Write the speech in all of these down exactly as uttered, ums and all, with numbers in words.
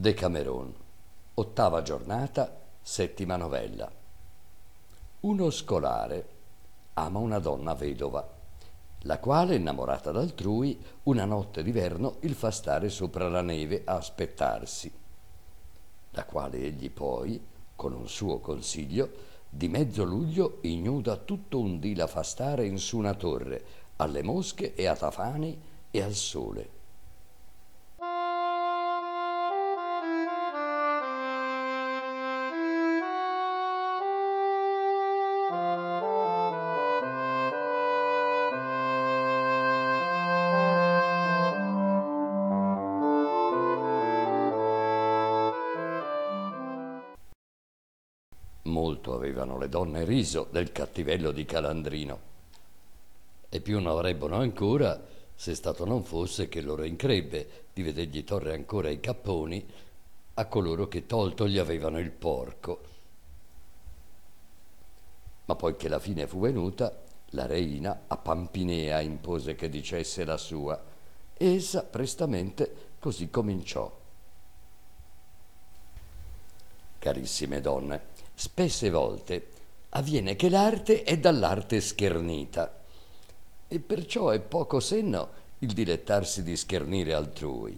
Decameron, ottava giornata, settima novella. Uno scolare ama una donna vedova, la quale, innamorata d'altrui, una notte d'inverno il fa stare sopra la neve a aspettarsi, la quale egli poi, con un suo consiglio, di mezzo luglio ignuda tutto un dì la fa stare in su una torre, alle mosche e a tafani e al sole. Molto avevano le donne riso del cattivello di Calandrino, e più ne avrebbero ancora se stato non fosse che loro increbbe di vedergli torre ancora i capponi a coloro che tolto gli avevano il porco. Ma poi che la fine fu venuta, la reina a Pampinea impose che dicesse la sua, e essa prestamente così cominciò. Carissime donne, spesse volte avviene che l'arte è dall'arte schernita, e perciò è poco senno il dilettarsi di schernire altrui.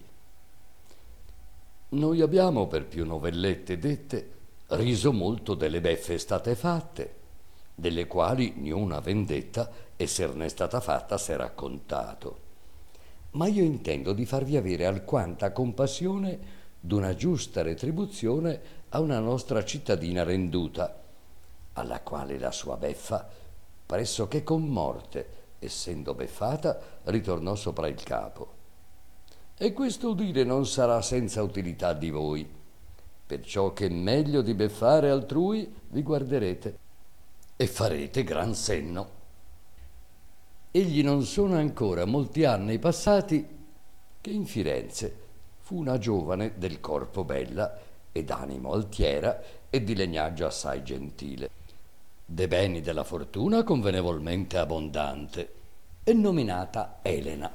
Noi abbiamo, per più novellette dette, riso molto delle beffe state fatte, delle quali niuna vendetta, esserne stata fatta, s'è raccontato. Ma io intendo di farvi avere alquanta compassione d'una giusta retribuzione a una nostra cittadina renduta, alla quale la sua beffa, pressoché con morte, essendo beffata, ritornò sopra il capo. E questo udire non sarà senza utilità di voi, perciò che meglio di beffare altrui vi guarderete e farete gran senno. Egli non sono ancora molti anni passati che in Firenze fu una giovane del corpo bella e d'animo altiera e di legnaggio assai gentile, de beni della fortuna convenevolmente abbondante, e nominata Elena,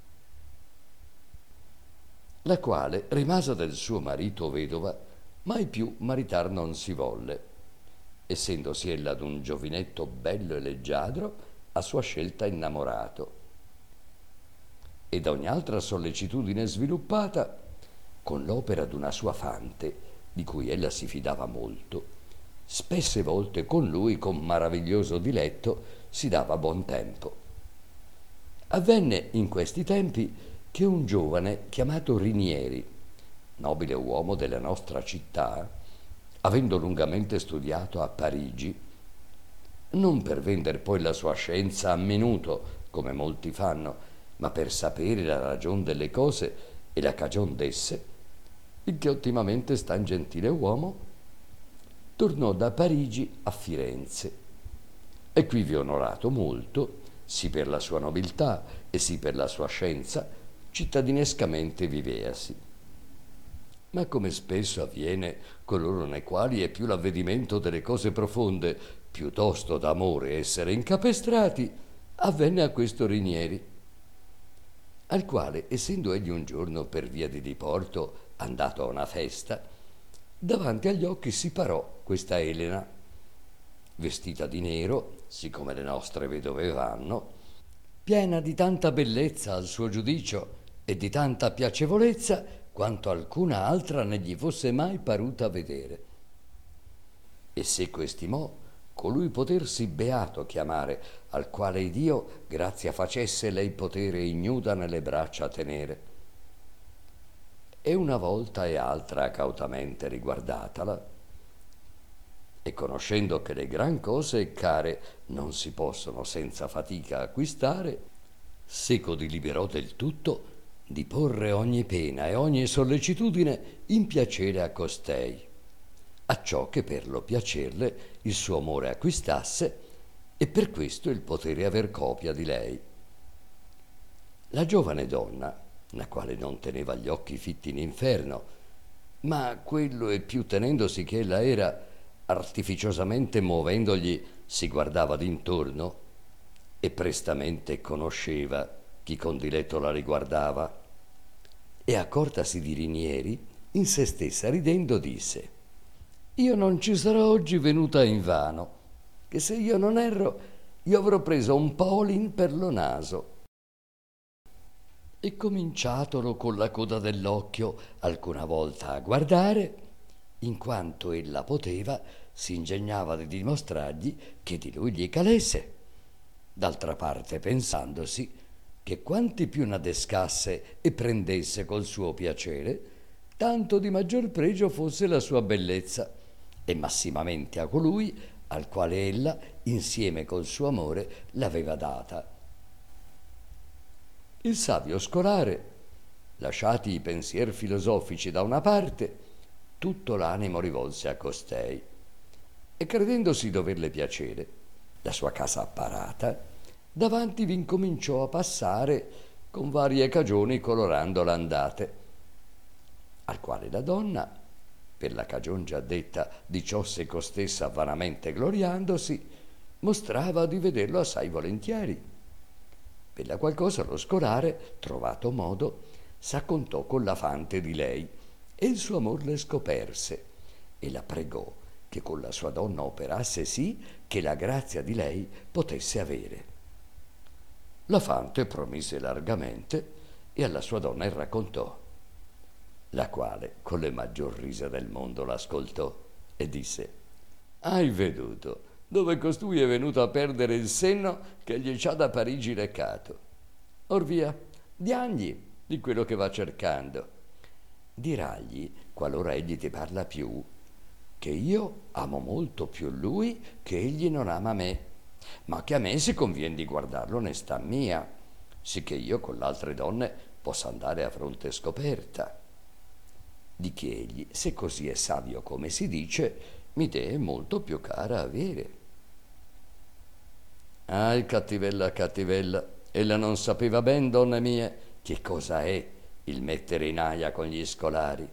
la quale, rimasa del suo marito vedova, mai più maritar non si volle, essendosi ella d'un giovinetto bello e leggiadro a sua scelta innamorato, e da ogni altra sollecitudine sviluppata, con l'opera d'una sua fante, di cui ella si fidava molto, spesse volte con lui con maraviglioso diletto si dava buon tempo. Avvenne in questi tempi che un giovane chiamato Rinieri, nobile uomo della nostra città, avendo lungamente studiato a Parigi, non per vender poi la sua scienza a minuto, come molti fanno, ma per sapere la ragion delle cose e la cagion d'esse, il che ottimamente sta in gentile uomo, tornò da Parigi a Firenze, e qui vi onorato molto, sì per la sua nobiltà e sì per la sua scienza, cittadinescamente viveasi. Ma come spesso avviene coloro nei quali è più l'avvedimento delle cose profonde, piuttosto d'amore essere incapestrati, avvenne a questo Rinieri, al quale, essendo egli un giorno per via di diporto andato a una festa, davanti agli occhi si parò questa Elena, vestita di nero, siccome le nostre vedove vanno, piena di tanta bellezza al suo giudicio e di tanta piacevolezza quanto alcuna altra ne gli fosse mai paruta vedere. E seco estimò colui potersi beato chiamare, al quale Dio grazia facesse lei potere ignuda nelle braccia tenere. E una volta e altra cautamente riguardatala, e conoscendo che le gran cose care non si possono senza fatica acquistare, seco deliberò del tutto di porre ogni pena e ogni sollecitudine in piacere a costei, acciò che per lo piacerle il suo amore acquistasse e per questo il potere aver copia di lei. La giovane donna, la quale non teneva gli occhi fitti in inferno, ma quello e più tenendosi che ella era, artificiosamente muovendogli, si guardava d'intorno e prestamente conosceva chi con diletto la riguardava, e accortasi di Rinieri, in se stessa ridendo disse: «Io non ci sarò oggi venuta invano, che se io non erro, io avrò preso un polin per lo naso». E cominciatolo con la coda dell'occhio alcuna volta a guardare, in quanto ella poteva, si ingegnava di dimostrargli che di lui gli calesse. D'altra parte pensandosi che quanti più n'adescasse e prendesse col suo piacere, tanto di maggior pregio fosse la sua bellezza, e massimamente a colui al quale ella, insieme col suo amore, l'aveva data. Il savio scolare, lasciati i pensier filosofici da una parte, tutto l'animo rivolse a costei, e credendosi doverle piacere, la sua casa apparata, davanti vi incominciò a passare con varie cagioni colorando l'andate, al quale la donna, per la cagion già detta di ciò se costessa vanamente gloriandosi, mostrava di vederlo assai volentieri. Per la qual cosa lo scolare, trovato modo, s'accontò con la fante di lei e il suo amor le scoperse, e la pregò che con la sua donna operasse sì che la grazia di lei potesse avere. La fante promise largamente e alla sua donna il raccontò, la quale con le maggior risa del mondo l'ascoltò e disse: «Hai veduto dove costui è venuto a perdere il senno che gli c'ha da Parigi recato? Or via, diagli di quello che va cercando. Diragli, qualora egli ti parla più, che io amo molto più lui che egli non ama me, ma che a me si convien di guardarlo onestà mia, sicché io con l'altre donne possa andare a fronte scoperta. Di che egli, se così è savio come si dice, mi dee molto più cara avere». «Ahi, cattivella, cattivella, ella non sapeva ben, donne mie, che cosa è il mettere in aia con gli scolari».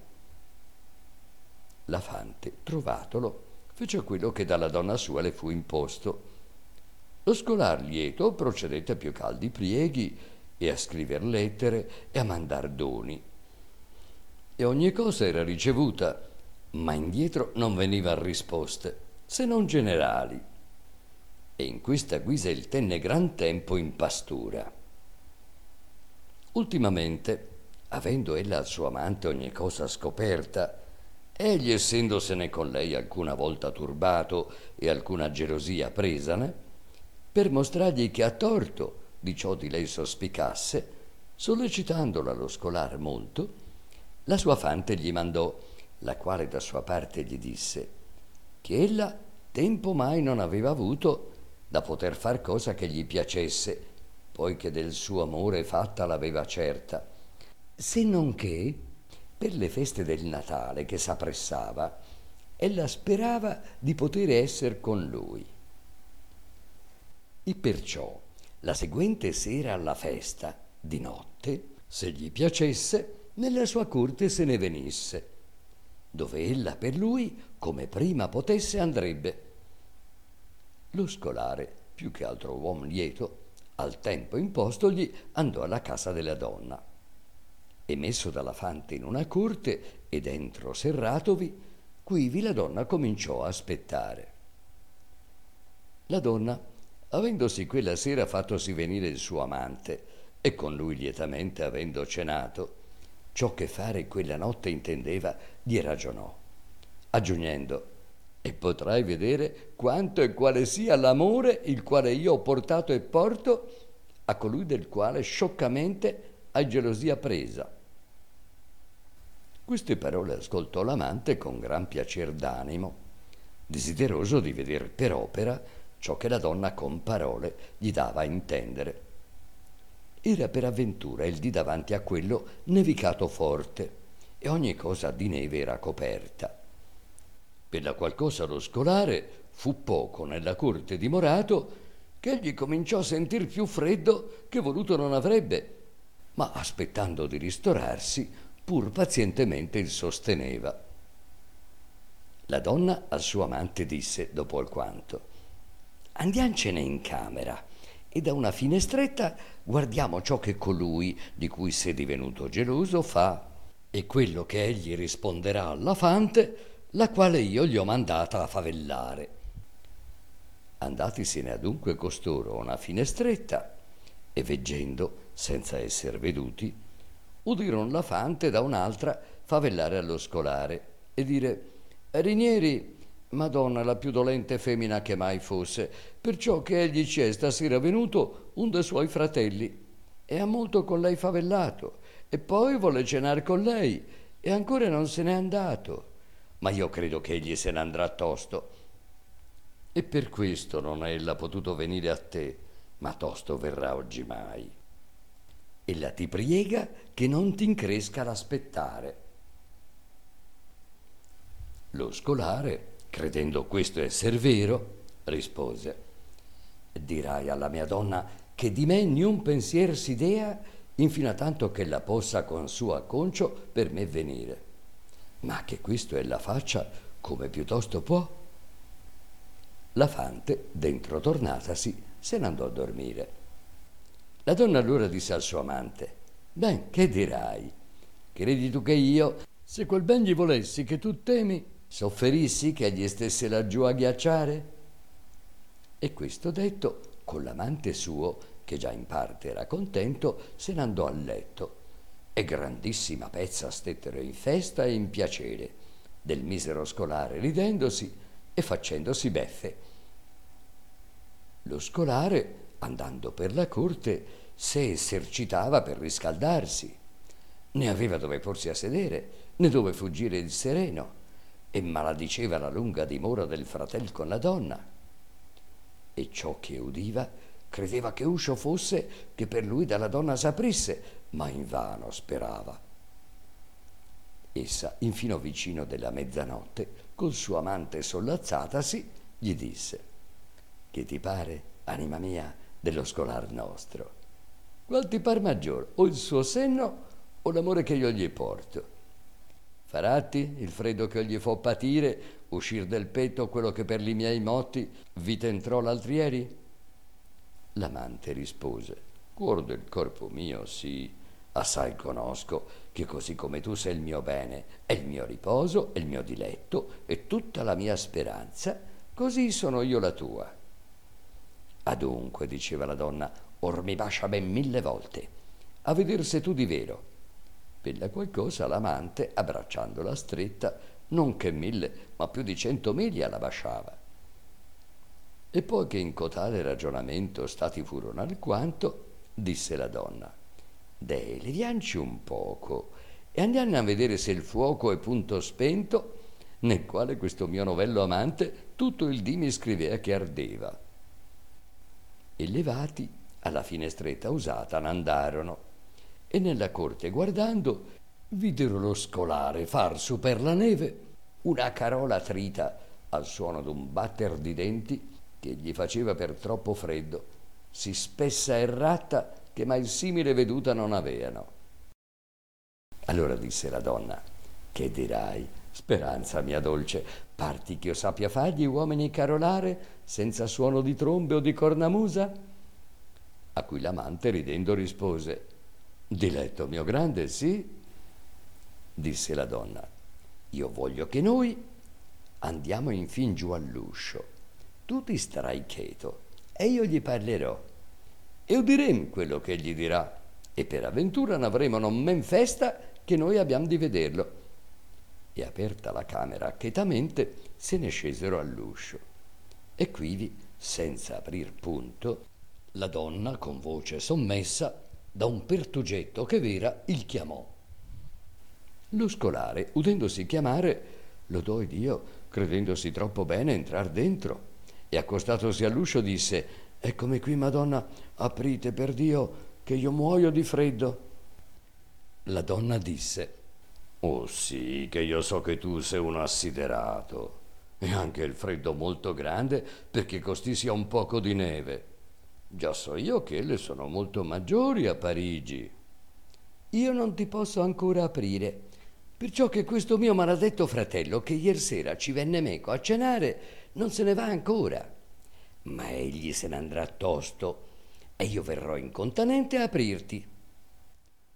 La fante, trovatolo, fece quello che dalla donna sua le fu imposto. Lo scolar lieto procedette a più caldi prieghi e a scriver lettere e a mandar doni. E ogni cosa era ricevuta, ma indietro non venivan risposte, se non generali. E in questa guisa il tenne gran tempo in pastura. Ultimamente, avendo ella al suo amante ogni cosa scoperta, egli essendosene con lei alcuna volta turbato e alcuna gelosia presane, per mostrargli che a torto di ciò di lei sospicasse, sollecitandola lo scolar molto, la sua fante gli mandò, la quale da sua parte gli disse che ella tempo mai non aveva avuto da poter far cosa che gli piacesse, poiché del suo amore fatta l'aveva certa, se non che per le feste del Natale che s'appressava, ella sperava di poter esser con lui. E perciò la seguente sera alla festa, di notte, se gli piacesse, nella sua corte se ne venisse, dove ella per lui, come prima potesse, andrebbe. Lo scolare, più che altro uom lieto, al tempo impostogli andò alla casa della donna, e messo dalla fante in una corte e dentro serratovi, quivi la donna cominciò a aspettare. La donna, avendosi quella sera fattosi venire il suo amante, e con lui lietamente avendo cenato, ciò che fare quella notte intendeva, gli ragionò, aggiungendo: «E potrai vedere quanto e quale sia l'amore il quale io ho portato e porto a colui del quale scioccamente hai gelosia presa». Queste parole ascoltò l'amante con gran piacer d'animo, desideroso di veder per opera ciò che la donna con parole gli dava a intendere. Era per avventura il dì davanti a quello nevicato forte, e ogni cosa di neve era coperta. Per la qual cosa lo scolare fu poco nella corte dimorato, che egli cominciò a sentir più freddo che voluto non avrebbe, ma aspettando di ristorarsi, pur pazientemente il sosteneva. La donna al suo amante disse, dopo alquanto: «Andiancene in camera, e da una finestretta guardiamo ciò che colui, di cui sei divenuto geloso, fa». e quello che egli risponderà alla fante, la quale io gli ho mandata a favellare. Andatisene adunque costoro a una finestretta, e veggendo, senza esser veduti, udiron la fante da un'altra favellare allo scolare e dire: Rinieri, Madonna la più dolente femmina che mai fosse, perciò che egli ci è stasera venuto un de suoi fratelli e ha molto con lei favellato, e poi vuole cenar con lei e ancora non se n'è andato, ma io credo che egli se ne andrà tosto, e per questo non ha ella potuto venire a te, ma tosto verrà oggimai. Ella ti priega che non ti incresca l'aspettare. Lo scolare, credendo questo esser vero, rispose: dirai alla mia donna che di me niun pensier si dea, infino a tanto che la possa con suo acconcio per me venire, ma che questo ella faccia come piuttosto può. La fante, dentro tornatasi, se n'andò a dormire. La donna allora disse al suo amante: ben, che dirai? Credi tu che io, se quel ben gli volessi che tu temi, sofferissi che egli stesse laggiù a ghiacciare? E questo detto, con l'amante suo, che già in parte era contento, se n'andò al letto, e grandissima pezza stettero in festa e in piacere, del misero scolare ridendosi e facendosi beffe. Lo scolare, andando per la corte, se esercitava per riscaldarsi. Ne aveva dove porsi a sedere, né dove fuggire il sereno, e maladiceva la lunga dimora del fratel con la donna. E ciò che udiva, credeva che uscio fosse che per lui dalla donna s'aprisse, ma invano sperava. Essa, infino vicino della mezzanotte, col suo amante sollazzatasi, gli disse: che ti pare, anima mia, dello scolar nostro? Qual ti par maggior, o il suo senno o l'amore che io gli porto? Faratti il freddo che io gli fo patire, uscir del petto quello che per li miei motti vi tentrò l'altrieri? L'amante rispose: cuor del corpo mio, sì, assai conosco che così come tu sei il mio bene, è il mio riposo, è il mio diletto, e tutta la mia speranza, così sono io la tua. Adunque, diceva la donna, or mi bascia ben mille volte, a veder se tu di vero. Per la qual cosa l'amante, abbracciandola stretta, non che mille, ma più di cento miglia la basciava. E poi che in cotale ragionamento stati furono alquanto, disse la donna: deh, levianci un poco e andiamo a vedere se il fuoco è punto spento, nel quale questo mio novello amante tutto il dì mi scrivea che ardeva. E levati alla finestretta usata n'andarono, e nella corte guardando videro lo scolare far su per la neve una carola trita al suono d'un batter di denti che gli faceva per troppo freddo, sì spessa e ratta che mai simile veduta non aveano. Allora disse la donna: che dirai, speranza mia dolce, parti ch'io sappia far gli uomini carolare senza suono di trombe o di cornamusa? A cui l'amante ridendo rispose: diletto mio grande, sì. Disse la donna: io voglio che noi andiamo infin giù all'uscio, tu ti starai cheto e io gli parlerò e udirem quello che egli dirà, e per avventura n'avremo non men festa che noi abbiamo di vederlo. E aperta la camera chetamente se ne scesero all'uscio, e quivi, senza aprir punto, la donna con voce sommessa da un pertugetto che v'era il chiamò. Lo scolare, udendosi chiamare, lodò Dio, credendosi troppo bene entrar dentro, e accostatosi all'uscio disse: eccomi qui, Madonna, aprite per Dio che io muoio di freddo. La donna disse: oh sì, che io so che tu sei uno assiderato, e anche il freddo molto grande, perché costì sia un poco di neve. Già so io che le sono molto maggiori a Parigi. Io non ti posso ancora aprire, perciò che questo mio maledetto fratello, che ier sera ci venne meco a cenare, non se ne va ancora, ma egli se ne andrà tosto, e io verrò incontanente a aprirti.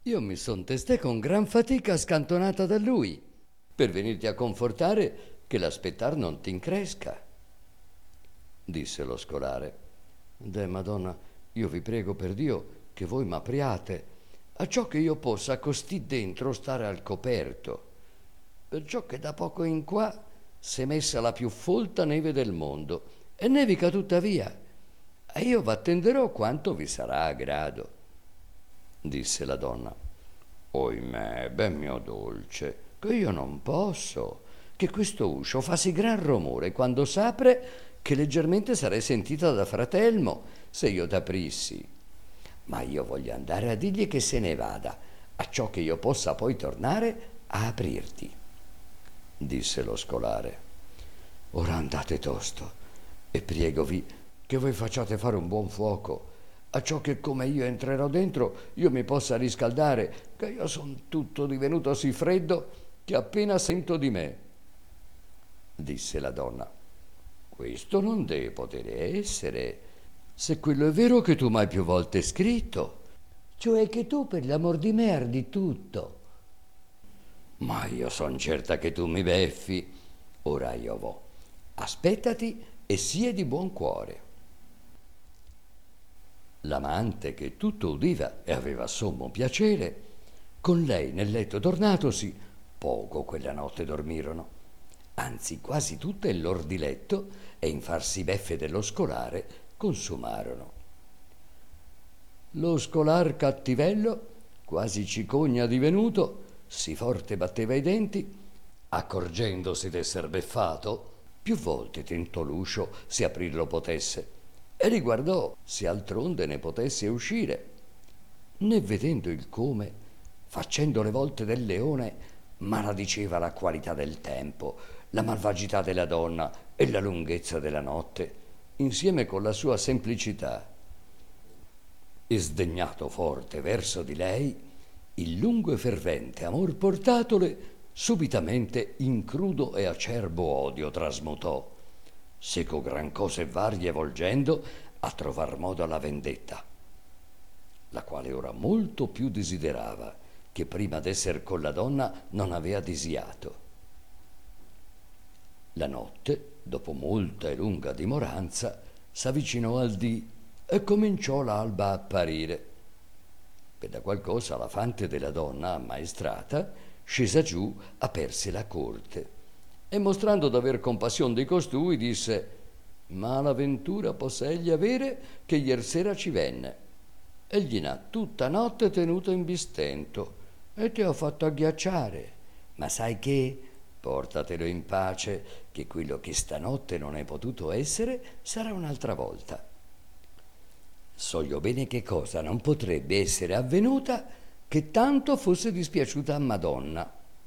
Io mi son testè con gran fatica scantonata da lui, per venirti a confortare che l'aspettar non t'incresca, disse lo scolare. Deh, Madonna, io vi prego per Dio che voi m'apriate, a ciò che io possa costì dentro stare al coperto, perciò che da poco in qua s'è messa la più folta neve del mondo, e nevica tuttavia, e io v'attenderò quanto vi sarà a grado, disse la donna. Oimè, ben mio dolce, che io non posso, che questo uscio fa sì gran rumore quando s'apre che leggermente sarei sentita da fratelmo se io t'aprissi. Ma io voglio andare a dirgli che se ne vada, acciò che io possa poi tornare a aprirti, disse lo scolare. Ora andate tosto e priegovi che voi facciate fare un buon fuoco, acciò che come io entrerò dentro io mi possa riscaldare, che io son tutto divenuto sì freddo che appena sento di me, disse la donna. Questo non deve poter essere, se quello è vero che tu m'hai più volte scritto, cioè che tu per l'amor di me ardi tutto. Ma io son certa che tu mi beffi. Ora io vo. Aspettati e sii di buon cuore. L'amante, che tutto udiva e aveva sommo piacere, con lei nel letto tornatosi, poco quella notte dormirono, anzi quasi tutte il lor di letto e in farsi beffe dello scolare consumarono. Lo scolar cattivello, quasi cicogna divenuto, sì forte batteva i denti, accorgendosi d'esser beffato, più volte tentò l'uscio se aprirlo potesse, e riguardò se altronde ne potesse uscire, né vedendo il come, facendo le volte del leone, maladiceva la qualità del tempo, la malvagità della donna e la lunghezza della notte, insieme con la sua semplicità. E sdegnato forte verso di lei, il lungo e fervente amor portatole subitamente in crudo e acerbo odio trasmutò, seco gran cose varie volgendo a trovar modo alla vendetta, la quale ora molto più desiderava, che prima d'esser con la donna non avea disiato. La notte, dopo molta e lunga dimoranza, s'avvicinò al dì e cominciò l'alba a apparire. Per da qualcosa la fante della donna ammaestrata scesa giù, aperse la corte e, mostrando d'aver compassion di costui, disse: mala ventura possa egli avere che iersera ci venne. Egli n'ha tutta notte tenuto in bistento e ti ho fatto agghiacciare, ma sai che? Portatelo in pace, che quello che stanotte non è potuto essere sarà un'altra volta. So io bene che cosa non potrebbe essere avvenuta che tanto fosse dispiaciuta a Madonna.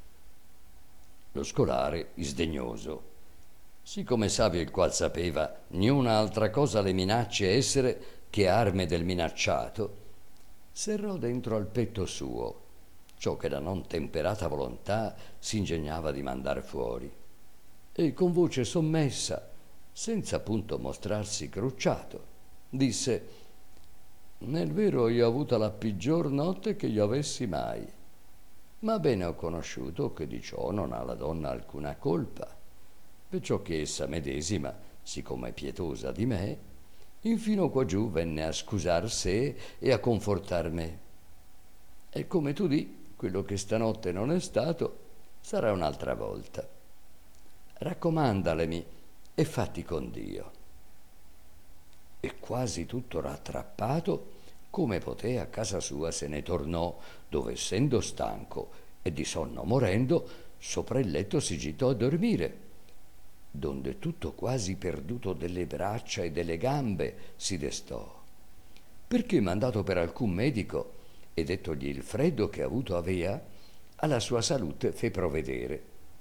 Lo scolare, isdegnoso, siccome savio il qual sapeva niuna altra cosa le minacce essere che arme del minacciato, serrò dentro al petto suo ciò che la non temperata volontà s'ingegnava di mandar fuori, e con voce sommessa, senza punto mostrarsi crucciato, disse: nel vero io ho avuta la peggior notte che io avessi mai, ma bene ho conosciuto che di ciò non ha la donna alcuna colpa, perciò che essa medesima, siccome è pietosa di me, infino qua giù venne a scusar sé e a confortar me. E come tu di, quello che stanotte non è stato sarà un'altra volta. Raccomandalemi e fatti con Dio. E quasi tutto rattrappato, come poté, a casa sua se ne tornò, dove essendo stanco e di sonno morendo, sopra il letto si gittò a dormire, donde tutto quasi perduto delle braccia e delle gambe si destò, perché mandato per alcun medico e dettogli il freddo che avuto avea, alla sua salute fe provedere.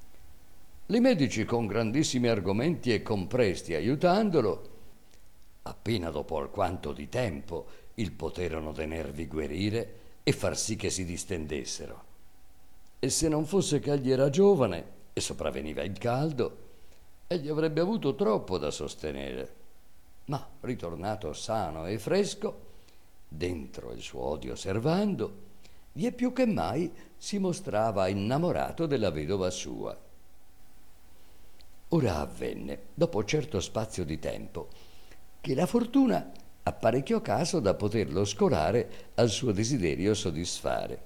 I medici, con grandissimi argomenti e compresti aiutandolo, appena dopo alquanto di tempo il poterono tenervi guerire e far sì che si distendessero. E se non fosse che egli era giovane e sopravveniva il caldo, egli avrebbe avuto troppo da sostenere. Ma ritornato sano e fresco, dentro il suo odio servando, vie più che mai si mostrava innamorato della vedova sua. Ora avvenne, dopo certo spazio di tempo, che la fortuna apparecchiò caso da poterlo scolare al suo desiderio soddisfare.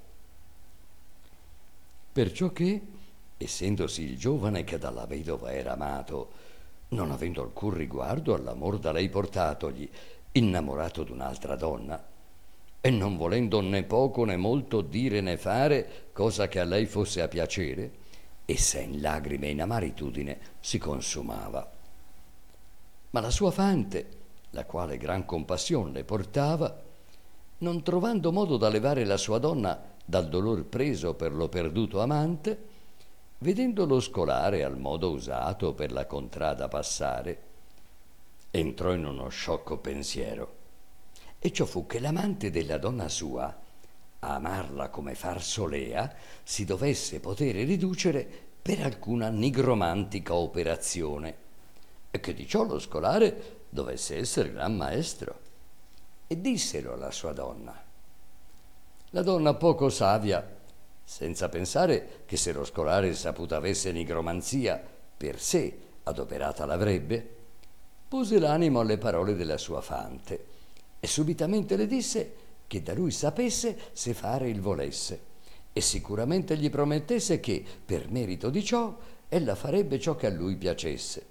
Perciò che, essendosi il giovane che dalla vedova era amato, non avendo alcun riguardo all'amor da lei portatogli, innamorato d'un'altra donna, e non volendo né poco né molto dire né fare cosa che a lei fosse a piacere, essa in lagrime e in amaritudine si consumava. Ma la sua fante, la quale gran compassione le portava, non trovando modo da levare la sua donna dal dolor preso per lo perduto amante, vedendolo scolare al modo usato per la contrada passare, entrò in uno sciocco pensiero, e ciò fu che l'amante della donna sua, a amarla come far solea, si dovesse potere riducere per alcuna nigromantica operazione, e che di ciò lo scolare dovesse essere gran maestro. E dissero alla sua donna. La donna poco savia, senza pensare che se lo scolare saputo avesse nigromanzia, per sé adoperata l'avrebbe, pose l'animo alle parole della sua fante e subitamente le disse che da lui sapesse se fare il volesse, e sicuramente gli promettesse che, per merito di ciò, ella farebbe ciò che a lui piacesse.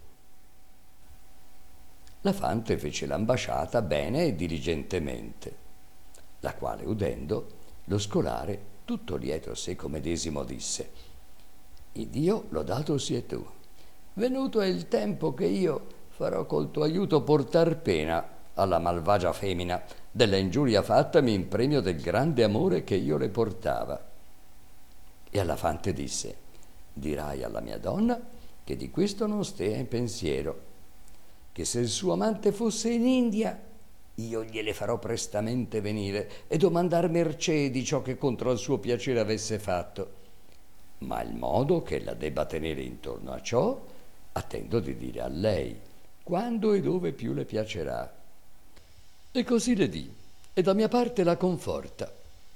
La fante fece l'ambasciata bene e diligentemente, la quale, udendo, lo scolare, tutto lieto seco medesimo, disse: Iddio lodato sia tu, venuto è il tempo che io farò col tuo aiuto portar pena alla malvagia femmina della ingiuria fattami in premio del grande amore che io le portava. E alla fante disse: dirai alla mia donna che di questo non stea in pensiero, che se il suo amante fosse in India, io gliele farò prestamente venire e domandar mercé di ciò che contro al suo piacere avesse fatto. Ma il modo che ella debba tenere intorno a ciò, attendo di dire a lei, quando e dove più le piacerà. E così le di, e da mia parte la conforta.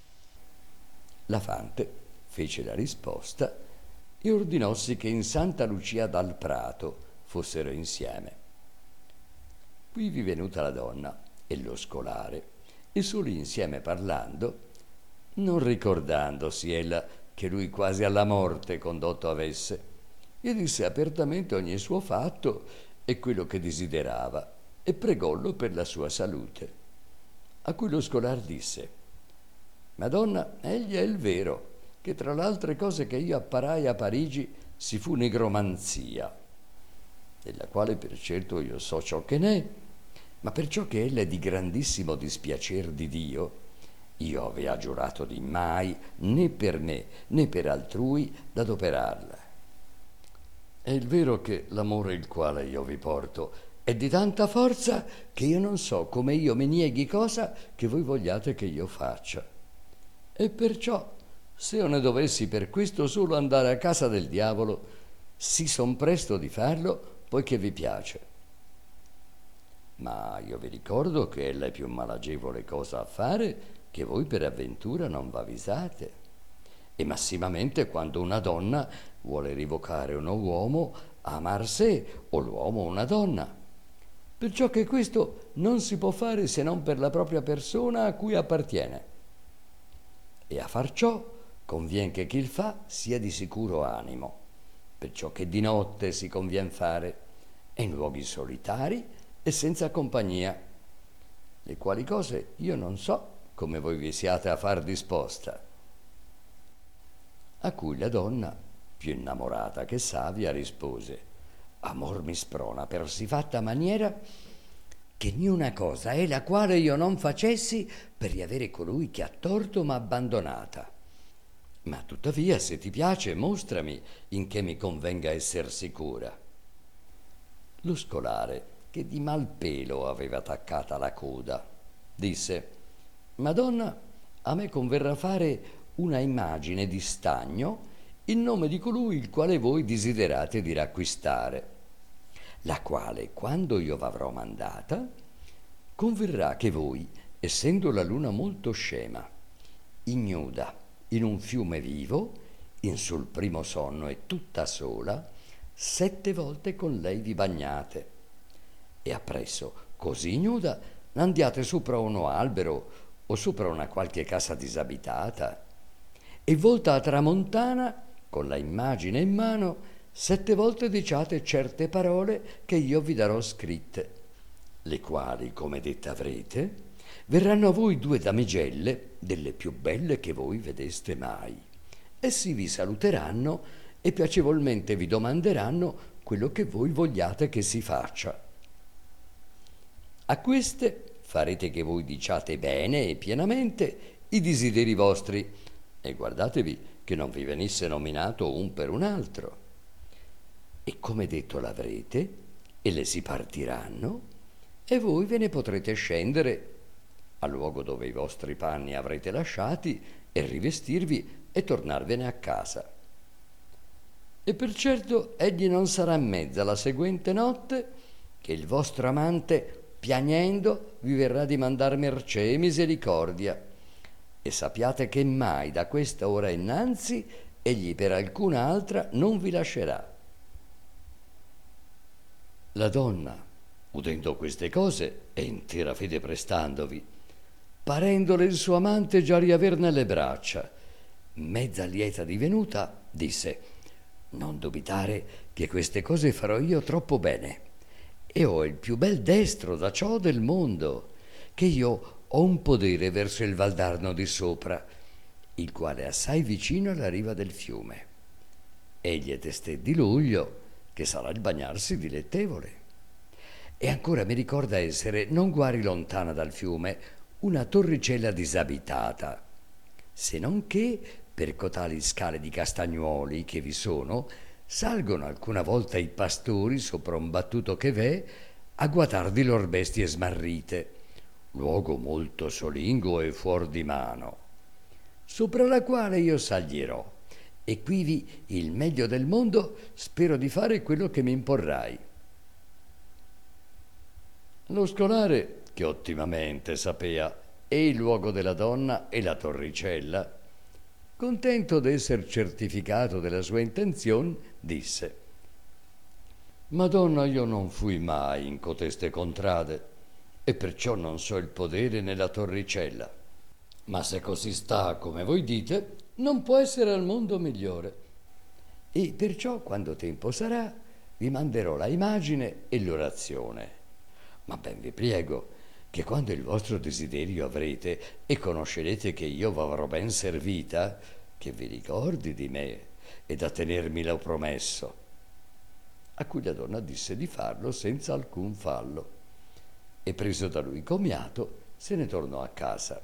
La fante fece la risposta e ordinossi che in Santa Lucia dal Prato fossero insieme. Quivi venuta la donna e lo scolare, e soli insieme parlando, non ricordandosi ella che lui quasi alla morte condotto avesse, gli disse apertamente ogni suo fatto e quello che desiderava, e pregollo per la sua salute. A cui lo scolar disse: Madonna, egli è il vero, che tra l'altre cose che io apparai a Parigi si fu nigromanzia, della quale per certo io so ciò che n'è, ma perciò che ella è di grandissimo dispiacer di Dio, io avea giurato di mai, né per me né per altrui, d'adoperarla. È il vero che l'amore il quale io vi porto è di tanta forza che io non so come io mi nieghi cosa che voi vogliate che io faccia. E perciò, se io ne dovessi per questo solo andare a casa del diavolo, sì son presto di farlo, poiché vi piace. Ma io vi ricordo che ella è più malagevole cosa a fare che voi per avventura non v'avvisate. E massimamente quando una donna vuole rivocare uno uomo a amar sé o l'uomo una donna. Perciò che questo non si può fare se non per la propria persona a cui appartiene. E a far ciò convien che chi il fa sia di sicuro animo, perciò che di notte si convien fare, e in luoghi solitari e senza compagnia, le quali cose io non so come voi vi siate a far disposta. A cui la donna, più innamorata che savia, rispose: Amor mi sprona per si fatta maniera che niuna cosa è la quale io non facessi per riavere colui che a torto m'ha abbandonata. Ma tuttavia, se ti piace, mostrami in che mi convenga esser sicura. Lo scolare, che di mal pelo aveva attaccata la coda, disse: Madonna, a me converrà fare una immagine di stagno in nome di colui il quale voi desiderate di racquistare, la quale, quando io v'avrò mandata, converrà che voi, essendo la luna molto scema, ignuda in un fiume vivo, in sul primo sonno e tutta sola, sette volte con lei vi bagnate. E appresso, così ignuda, andiate sopra uno albero o sopra una qualche casa disabitata e volta a tramontana, con la immagine in mano, sette volte diciate certe parole che io vi darò scritte, le quali, come dette avrete, verranno a voi due damigelle delle più belle che voi vedeste mai. Essi vi saluteranno e piacevolmente vi domanderanno quello che voi vogliate che si faccia. A queste farete che voi diciate bene e pienamente i desideri vostri e guardatevi che non vi venisse nominato un per un altro. E come detto l'avrete, e le si partiranno, e voi ve ne potrete scendere al luogo dove i vostri panni avrete lasciati e rivestirvi e tornarvene a casa. E per certo egli non sarà in mezza la seguente notte che il vostro amante, piagnendo, vi verrà di mandar mercé e misericordia, e sappiate che mai da questa ora innanzi egli per alcuna altra non vi lascerà. La donna, udendo queste cose e intera fede prestandovi, parendole il suo amante già riaver nelle braccia, mezza lieta divenuta, disse: non dubitare che queste cose farò io troppo bene, e ho il più bel destro da ciò del mondo, che io ho un podere verso il Valdarno di sopra, il quale è assai vicino alla riva del fiume. Egli è testè di luglio, che sarà il bagnarsi dilettevole. E ancora mi ricorda essere, non guari lontana dal fiume, una torricella disabitata, se non che per cotali scale di castagnuoli che vi sono, salgono alcuna volta i pastori sopra un battuto che v'è a guatar di lor bestie smarrite, luogo molto solingo e fuor di mano, sopra la quale io salierò, e quivi il meglio del mondo spero di fare quello che mi imporrai. Lo scolare, che ottimamente sapea e il luogo della donna e la torricella, contento d'esser certificato della sua intenzione, disse: Madonna, io non fui mai in coteste contrade, e perciò non so il podere nella torricella. Ma se così sta come voi dite, non può essere al mondo migliore. E perciò, quando tempo sarà, vi manderò la imagine e l'orazione. Ma ben vi prego che quando il vostro desiderio avrete e conoscerete che io v'avrò ben servita, che vi ricordi di me e da tenermi l'ho promesso. A cui la donna disse di farlo senza alcun fallo, e preso da lui commiato se ne tornò a casa.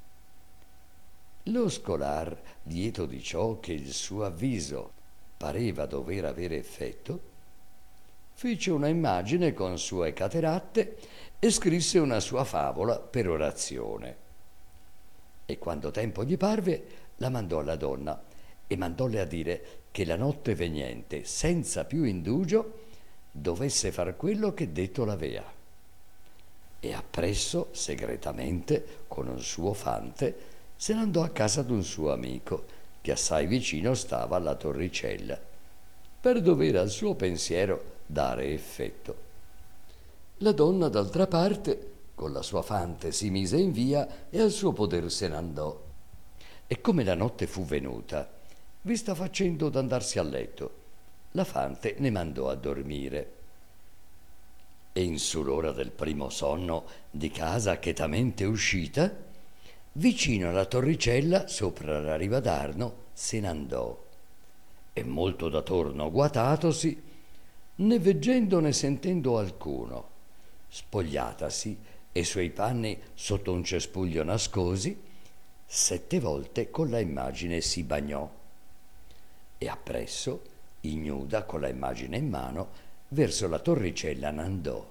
Lo scolar, lieto di ciò che il suo avviso pareva dover avere effetto, fece una immagine con sue cateratte e scrisse una sua favola per orazione. E quando tempo gli parve, la mandò alla donna e mandolle a dire che la notte veniente, senza più indugio, dovesse far quello che detto l'avea. E appresso, segretamente, con un suo fante, se n'andò a casa d'un suo amico, che assai vicino stava alla torricella, per dovere al suo pensiero dare effetto. La donna, d'altra parte, con la sua fante si mise in via e al suo poder se n'andò. E come la notte fu venuta, vi sta facendo d'andarsi a letto, la fante ne mandò a dormire. E in su l'ora del primo sonno di casa chetamente uscita, vicino alla torricella sopra la riva d'Arno se n'andò, e molto da torno guatatosi, né veggendo né sentendo alcuno, spogliatasi e suoi panni sotto un cespuglio nascosi, sette volte con la immagine si bagnò, e appresso, ignuda con la immagine in mano, verso la torricella n'andò.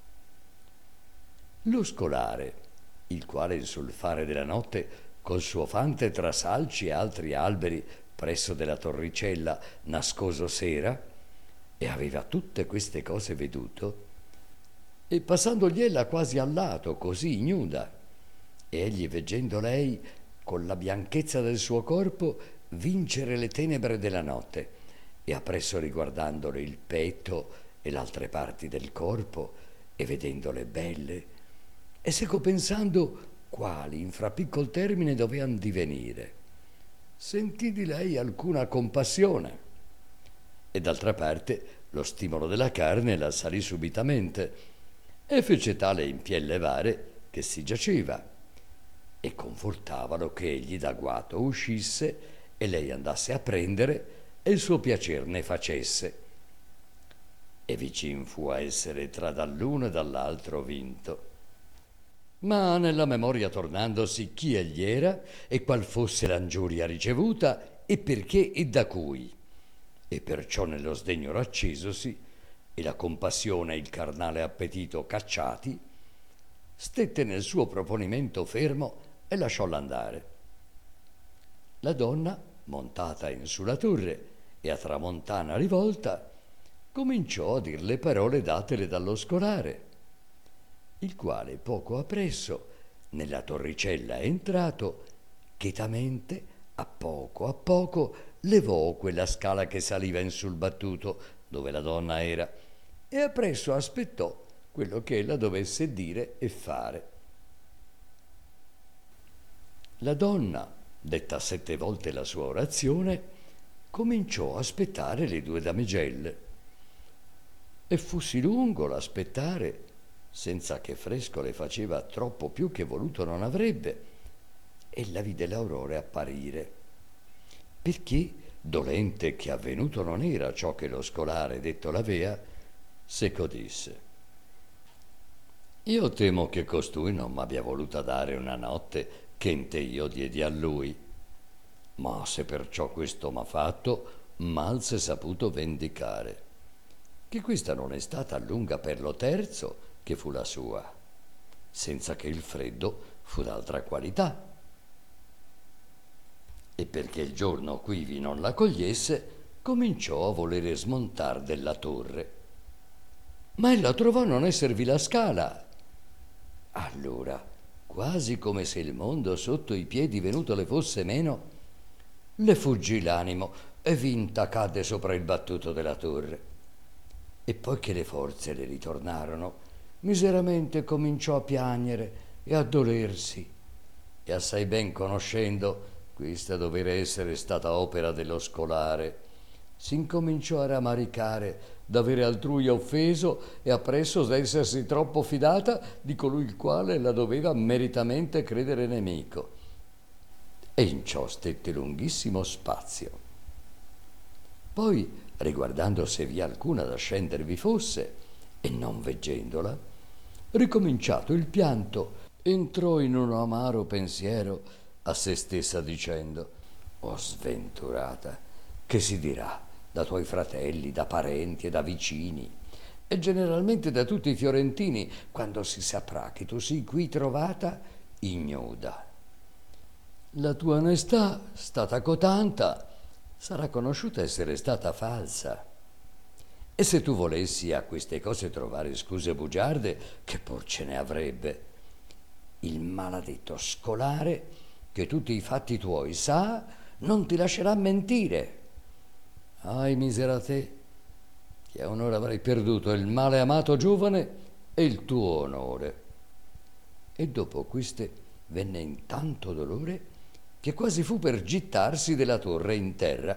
Lo scolare, il quale sul fare della notte col suo fante tra salci e altri alberi presso della torricella nascoso s'era, e aveva tutte queste cose veduto, e passandogli ella quasi al lato, così ignuda, e egli veggendo lei con la bianchezza del suo corpo, vincere le tenebre della notte, e appresso riguardandole il petto e l'altre parti del corpo, e vedendole belle, e seco pensando quali infra piccol termine dovean divenire, sentì di lei alcuna compassione, e d'altra parte lo stimolo della carne la salì subitamente, e fece tale in pie levare che si giaceva, e confortavalo che egli da guato uscisse e lei andasse a prendere e il suo piacer ne facesse. E vicin fu a essere tra dall'uno e dall'altro vinto. Ma nella memoria tornandosi chi egli era e qual fosse l'ingiuria ricevuta e perché e da cui, e perciò nello sdegno raccesosi e la compassione e il carnale appetito cacciati, stette nel suo proponimento fermo e lasciòlla andare. La donna, montata in su la torre e a tramontana rivolta, cominciò a dir le parole datele dallo scolare, il quale poco appresso nella torricella entrato, chetamente a poco a poco levò quella scala che saliva in sul battuto dove la donna era, e appresso aspettò quello che ella dovesse dire e fare. La donna, detta sette volte la sua orazione, cominciò a aspettare le due damigelle, e fu sì lungo l'aspettare, senza che fresco le faceva troppo più che voluto non avrebbe, e la vide l'aurore apparire, perché, dolente che avvenuto non era ciò che lo scolare detto l'avea, seco disse: io temo che costui non m'abbia voluta dare una notte che in te io diedi a lui, ma se perciò questo m'ha fatto, mal s'è saputo vendicare, che questa non è stata lunga per lo terzo che fu la sua, senza che il freddo fu d'altra qualità, e perché il giorno quivi non la cogliesse, cominciò a volere smontar della torre, ma ella trovò non esservi la scala. Allora, quasi come se il mondo sotto i piedi venuto le fosse meno, le fuggì l'animo e vinta cadde sopra il battuto della torre. E poi che le forze le ritornarono, miseramente cominciò a piagnere e a dolersi, e assai ben conoscendo questa dovere essere stata opera dello scolare, s'incominciò a ramaricare d'avere altrui offeso e appresso d'essersi troppo fidata di colui il quale la doveva meritamente credere nemico, e in ciò stette lunghissimo spazio. Poi, riguardando se via alcuna da scender vi fosse, e non veggendola, ricominciato il pianto, entrò in un amaro pensiero a se stessa dicendo: o sventurata, che si dirà da tuoi fratelli, da parenti e da vicini, e generalmente da tutti i fiorentini, quando si saprà che tu sii qui trovata ignuda. La tua onestà, stata cotanta, sarà conosciuta essere stata falsa. E se tu volessi a queste cose trovare scuse bugiarde, che pur ce ne avrebbe, il maledetto scolare, che tutti i fatti tuoi sa, non ti lascerà mentire. Ahi, misera te, che a un'ora avrai perduto il male amato giovane e il tuo onore. E dopo queste venne in tanto dolore che quasi fu per gittarsi della torre in terra.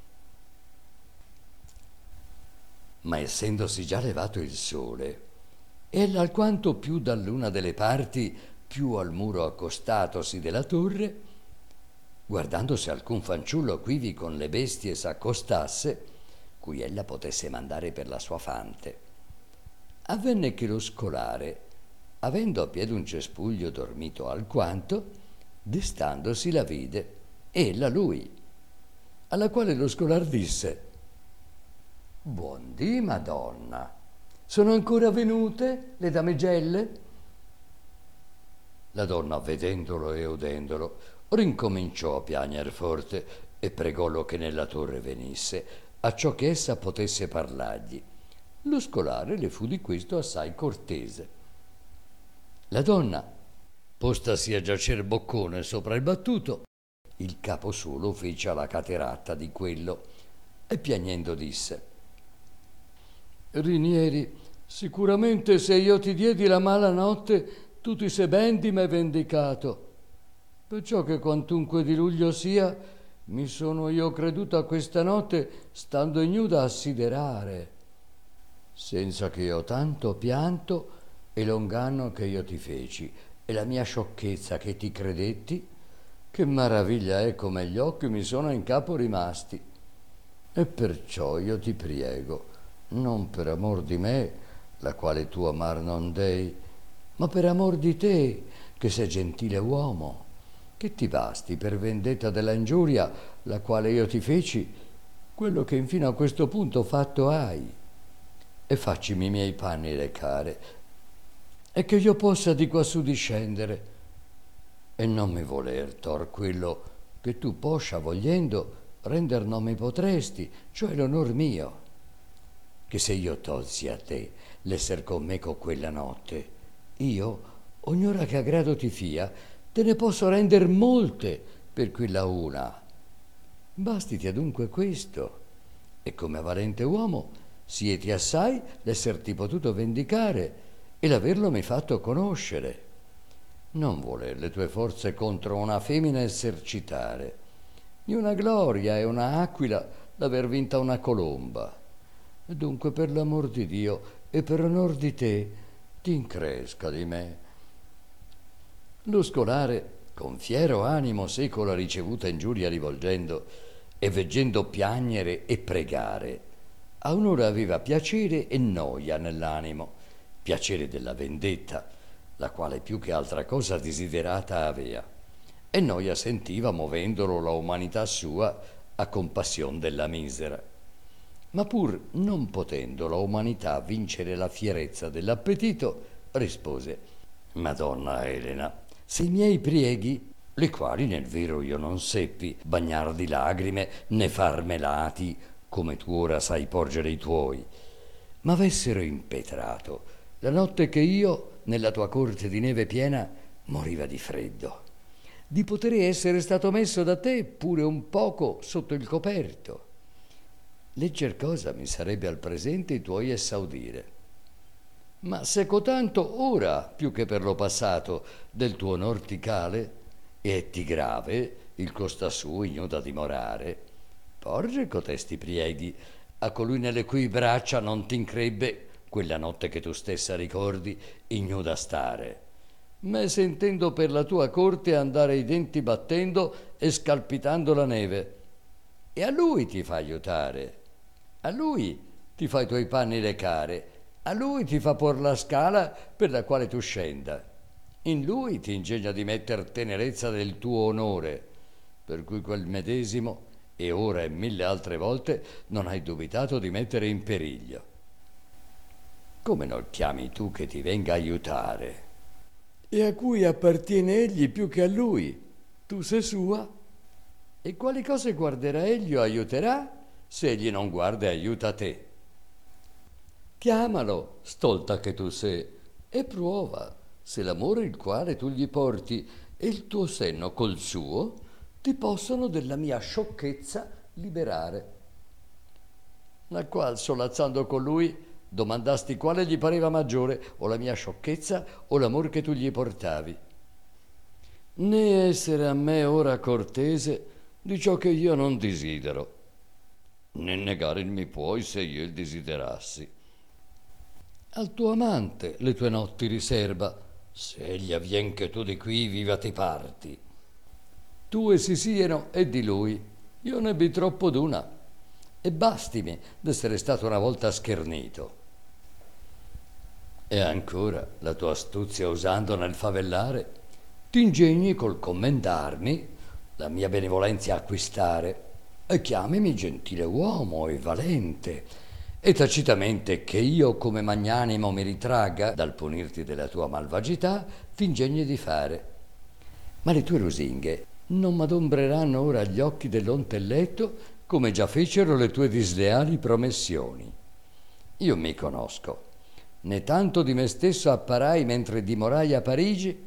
Ma essendosi già levato il sole, ella alquanto più dall'una delle parti, più al muro accostatosi della torre, guardando se alcun fanciullo quivi con le bestie s'accostasse, cui ella potesse mandare per la sua fante, avvenne che lo scolare, avendo a piede un cespuglio dormito alquanto, destandosi la vide, ella lui, alla quale lo scolar disse: buon dì, Madonna, sono ancora venute le damigelle? La donna, vedendolo e udendolo, rincominciò a pianger forte e pregollo che nella torre venisse, acciò che essa potesse parlargli. Lo scolare le fu di questo assai cortese. La donna, Postasi a giacer boccone sopra il battuto, il capo solo fece alla cateratta di quello e piagnendo disse: Rinieri, sicuramente se io ti diedi la mala notte, tu ti sei ben di me vendicato. Perciò che quantunque di luglio sia, mi sono io creduta questa notte stando ignuda a siderare, senza che io tanto pianto e l'onganno che io ti feci e la mia sciocchezza che ti credetti, che maraviglia è come gli occhi mi sono in capo rimasti. E perciò io ti priego, non per amor di me, la quale tu amar non dei, ma per amor di te, che sei gentile uomo, che ti basti per vendetta della ingiuria, la quale io ti feci, quello che infino a questo punto fatto hai, e faccimi i miei panni recare, e che io possa di quassù discendere, e non mi voler tor quello che tu poscia vogliendo render non mi potresti, cioè l'onor mio, che se io tolsi a te l'esser con me co quella notte, io, ognora che a grado ti fia, te ne posso render molte per quella una. Bastiti adunque questo, e come valente uomo sieti assai l'esserti potuto vendicare e l'averlo mi fatto conoscere. Non voler le tue forze contro una femmina esercitare, di una gloria e una aquila d'aver vinta una colomba. E dunque per l'amor di Dio e per onor di te, ti incresca di me. Lo scolare, con fiero animo seco la ricevuta ingiuria rivolgendo e veggendo piagnere e pregare, a un'ora aveva piacere e noia nell'animo, piacere della vendetta, la quale più che altra cosa desiderata avea, e noia sentiva movendolo la umanità sua a compassion della misera. Ma pur non potendo la umanità vincere la fierezza dell'appetito, rispose: Madonna Elena, se i miei prieghi, le quali nel vero io non seppi bagnar di lagrime né far melati, come tu ora sai porgere i tuoi, m'avessero impetrato la notte che io, nella tua corte di neve piena, moriva di freddo, di poter essere stato messo da te pure un poco sotto il coperto. Legger cosa mi sarebbe al presente i tuoi esaudire. Ma se cotanto ora, più che per lo passato, del tuo onor ti cale, e ti grave il costa su ignuda dimorare, porge cotesti prieghi a colui nelle cui braccia non t'increbbe quella notte che tu stessa ricordi ignuda stare, me sentendo per la tua corte andare i denti battendo e scalpitando la neve, e a lui ti fa aiutare, a lui ti fa i tuoi panni recare, a lui ti fa por la scala per la quale tu scenda, in lui ti ingegna di metter tenerezza del tuo onore, per cui quel medesimo e ora e mille altre volte non hai dubitato di mettere in periglio. Come non chiami tu che ti venga a aiutare? E a cui appartiene egli più che a lui? Tu sei sua? E quali cose guarderà egli o aiuterà, se egli non guarda e aiuta te? Chiamalo, stolta che tu sei, e prova se l'amore il quale tu gli porti e il tuo senno col suo ti possono della mia sciocchezza liberare. La qual, solazzando con lui, domandasti quale gli pareva maggiore, o la mia sciocchezza o l'amor che tu gli portavi. Né essere a me ora cortese di ciò che io non desidero, né negare il mi puoi se io il desiderassi. Al tuo amante le tue notti riserba, se egli avvien che tu di qui viva ti parti. Tue si siano e di lui, io ne ebbi troppo d'una, e bastimi d'essere stato una volta schernito. E ancora la tua astuzia usando nel favellare, t'ingegni col commendarmi la mia benevolenza acquistare, e chiamimi gentile uomo e valente, e tacitamente che io come magnanimo mi ritragga dal punirti della tua malvagità, t'ingegni di fare. Ma le tue lusinghe non m'adombreranno ora gli occhi dell'ontelletto, come già fecero le tue disleali promessioni. Io mi conosco, né tanto di me stesso apparai mentre dimorai a Parigi,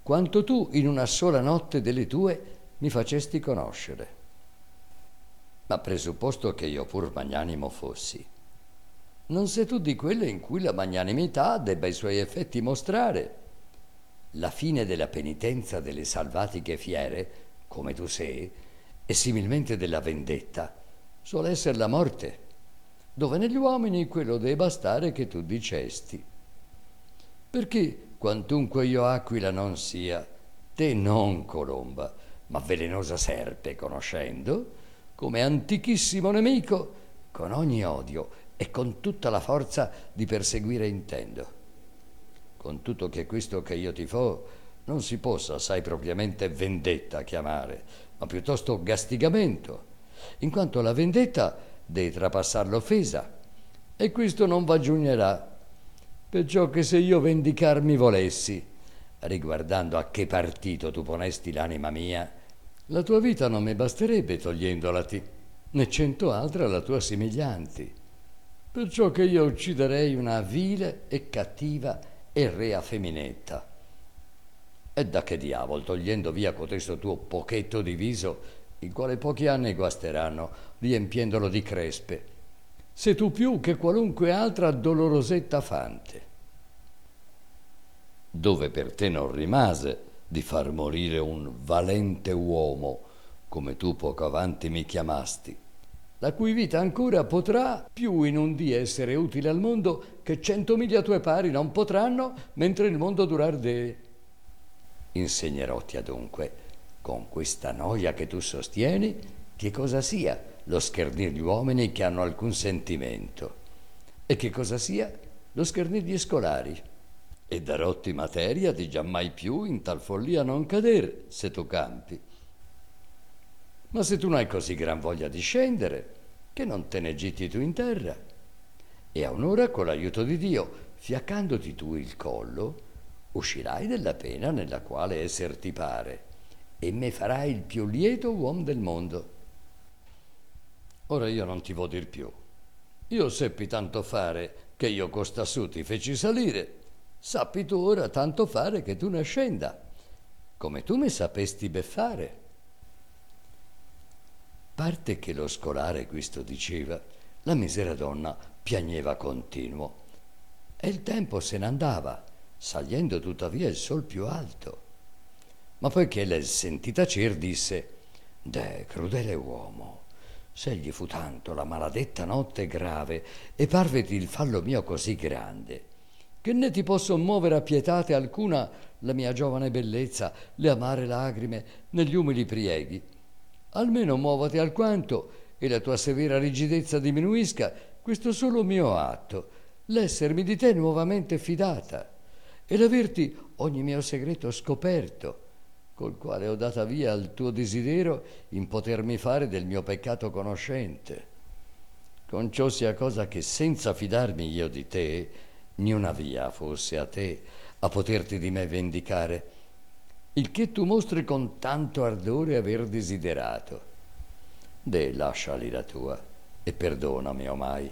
quanto tu in una sola notte delle tue mi facesti conoscere. Ma presupposto che io pur magnanimo fossi, non sei tu di quelle in cui la magnanimità debba i suoi effetti mostrare. La fine della penitenza delle salvatiche fiere, come tu sei, e similmente della vendetta, suole essere la morte, dove negli uomini quello debba stare che tu dicesti. Perché quantunque io aquila non sia, te non colomba, ma velenosa serpe conoscendo, come antichissimo nemico, con ogni odio e con tutta la forza di perseguire intendo. Con tutto che questo che io ti fo non si possa assai propriamente vendetta chiamare, ma piuttosto gastigamento, in quanto la vendetta deve trapassar l'offesa, e questo non v'aggiugnerà, perciò che se io vendicarmi volessi, riguardando a che partito tu ponesti l'anima mia, la tua vita non mi basterebbe togliendolati, né cento altre alla tua simiglianti, perciò che io ucciderei una vile e cattiva e rea feminetta. E da che diavolo, togliendo via cotesto tuo pochetto di viso, il quale pochi anni guasteranno, riempiendolo di crespe, se tu più che qualunque altra dolorosetta fante. Dove per te non rimase di far morire un valente uomo, come tu poco avanti mi chiamasti, la cui vita ancora potrà più in un dì essere utile al mondo che centomila tue pari non potranno, mentre il mondo durar de. Insegnerotti adunque, con questa noia che tu sostieni, che cosa sia lo schernir gli uomini che hanno alcun sentimento, e che cosa sia lo schernir gli scolari, e darotti materia di giammai più in tal follia non cader, se tu campi. Ma se tu non hai così gran voglia di scendere, che non te ne gitti tu in terra, e a un'ora con l'aiuto di Dio, fiaccandoti tu il collo, uscirai della pena nella quale esser ti pare, e me farai il più lieto uom del mondo. Ora io non ti vo dir più. Io seppi tanto fare che io costassù ti feci salire, sappi tu ora tanto fare che tu ne scenda, come tu mi sapesti beffare. Parte che lo scolare questo diceva, la misera donna piagneva continuo, e il tempo se n'andava, saliendo tuttavia il sol più alto. Ma poiché lei sentì tacer, disse: «Deh, crudele uomo, s'egli fu tanto la maladetta notte grave, e parveti il fallo mio così grande, che né ti posso muovere a pietate alcuna la mia giovane bellezza, le amare lagrime, negli umili prieghi. Almeno muovati alquanto, e la tua severa rigidezza diminuisca questo solo mio atto, l'essermi di te nuovamente fidata, e l'averti ogni mio segreto scoperto, col quale ho data via al tuo desiderio in potermi fare del mio peccato conoscente. Con ciò sia cosa che senza fidarmi io di te, niuna via fosse a te a poterti di me vendicare, il che tu mostri con tanto ardore aver desiderato. Deh, lascia l'ira tua e perdonami omai.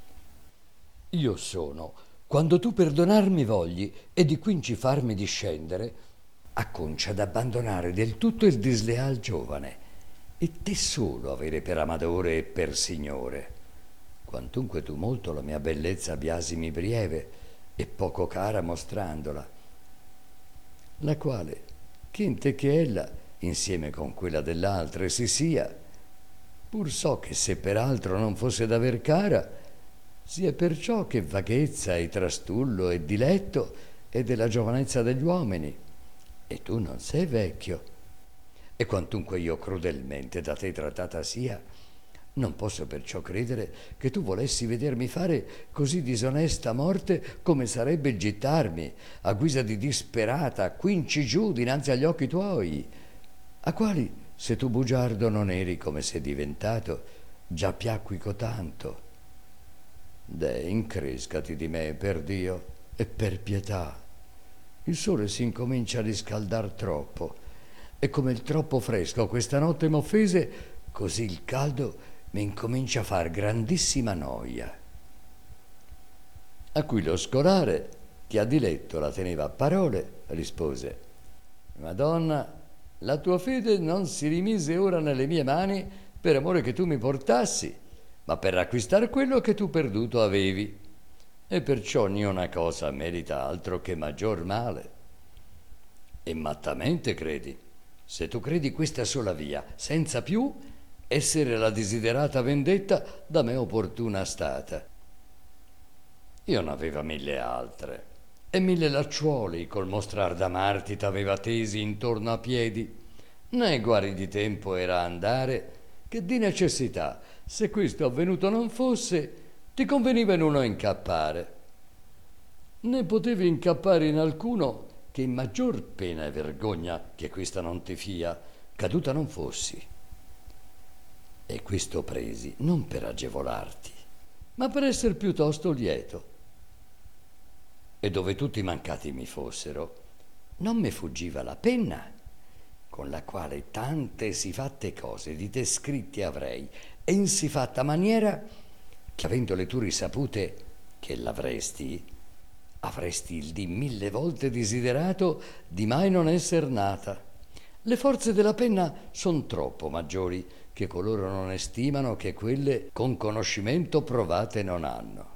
Io sono, quando tu perdonarmi vogli e di quinci farmi discendere, acconcia ad abbandonare del tutto il disleal giovane e te solo avere per amadore e per signore, quantunque tu molto la mia bellezza biasimi brieve e poco cara mostrandola, la quale, chinte che ella, insieme con quella dell'altre si sia, pur so che se per altro non fosse d'aver cara, sia perciò che vaghezza e trastullo e diletto è della giovanezza degli uomini, e tu non sei vecchio, e quantunque io crudelmente da te trattata sia, non posso perciò credere che tu volessi vedermi fare così disonesta morte come sarebbe il gittarmi a guisa di disperata quinci giù dinanzi agli occhi tuoi, a quali, se tu bugiardo non eri come sei diventato, già piacqui cotanto. Deh, increscati di me, per Dio, e per pietà. Il sole si incomincia a riscaldar troppo, e come il troppo fresco questa notte m'offese, così il caldo mi incomincia a far grandissima noia. A cui lo scolare, che a diletto la teneva a parole, rispose: Madonna, la tua fede non si rimise ora nelle mie mani per amore che tu mi portassi, ma per acquistare quello che tu perduto avevi. E perciò niuna cosa merita altro che maggior male. E mattamente credi, se tu credi questa sola via, senza più essere la desiderata vendetta da me opportuna stata. Io n'aveva mille altre, e mille lacciuoli col mostrar d'amarti t'aveva tesi intorno a piedi, né guari di tempo era andare, che di necessità, se questo avvenuto non fosse, ti conveniva in uno incappare. Ne potevi incappare in alcuno che in maggior pena e vergogna che questa non ti fia, caduta non fossi. E questo presi non per agevolarti, ma per esser piuttosto lieto. E dove tutti mancati mi fossero, non me fuggiva la penna, con la quale tante si fatte cose di te scritte avrei, e in si fatta maniera che, avendole tu risapute che l'avresti, avresti il di mille volte desiderato di mai non esser nata. Le forze della penna son troppo maggiori che coloro non estimano che quelle con conoscimento provate non hanno.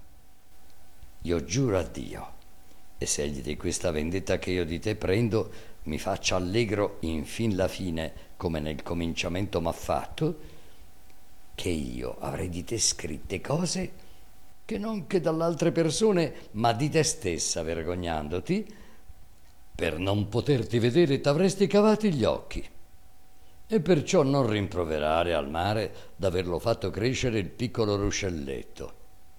Io giuro a Dio, e se egli di questa vendetta che io di te prendo mi faccia allegro infin la fine come nel cominciamento m'ha fatto, che io avrei di te scritte cose che non che dall'altre persone, ma di te stessa vergognandoti, per non poterti vedere t'avresti cavati gli occhi. E perciò non rimproverare al mare d'averlo fatto crescere il piccolo ruscelletto.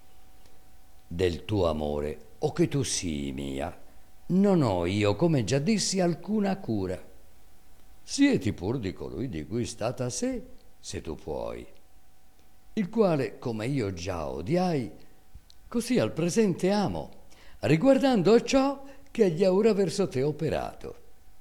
Del tuo amore, o che tu sii mia, non ho io, come già dissi, alcuna cura. Sieti pur di colui di cui stata a sé, se tu puoi, il quale, come io già odiai, così al presente amo, riguardando a ciò che egli ha ora verso te operato.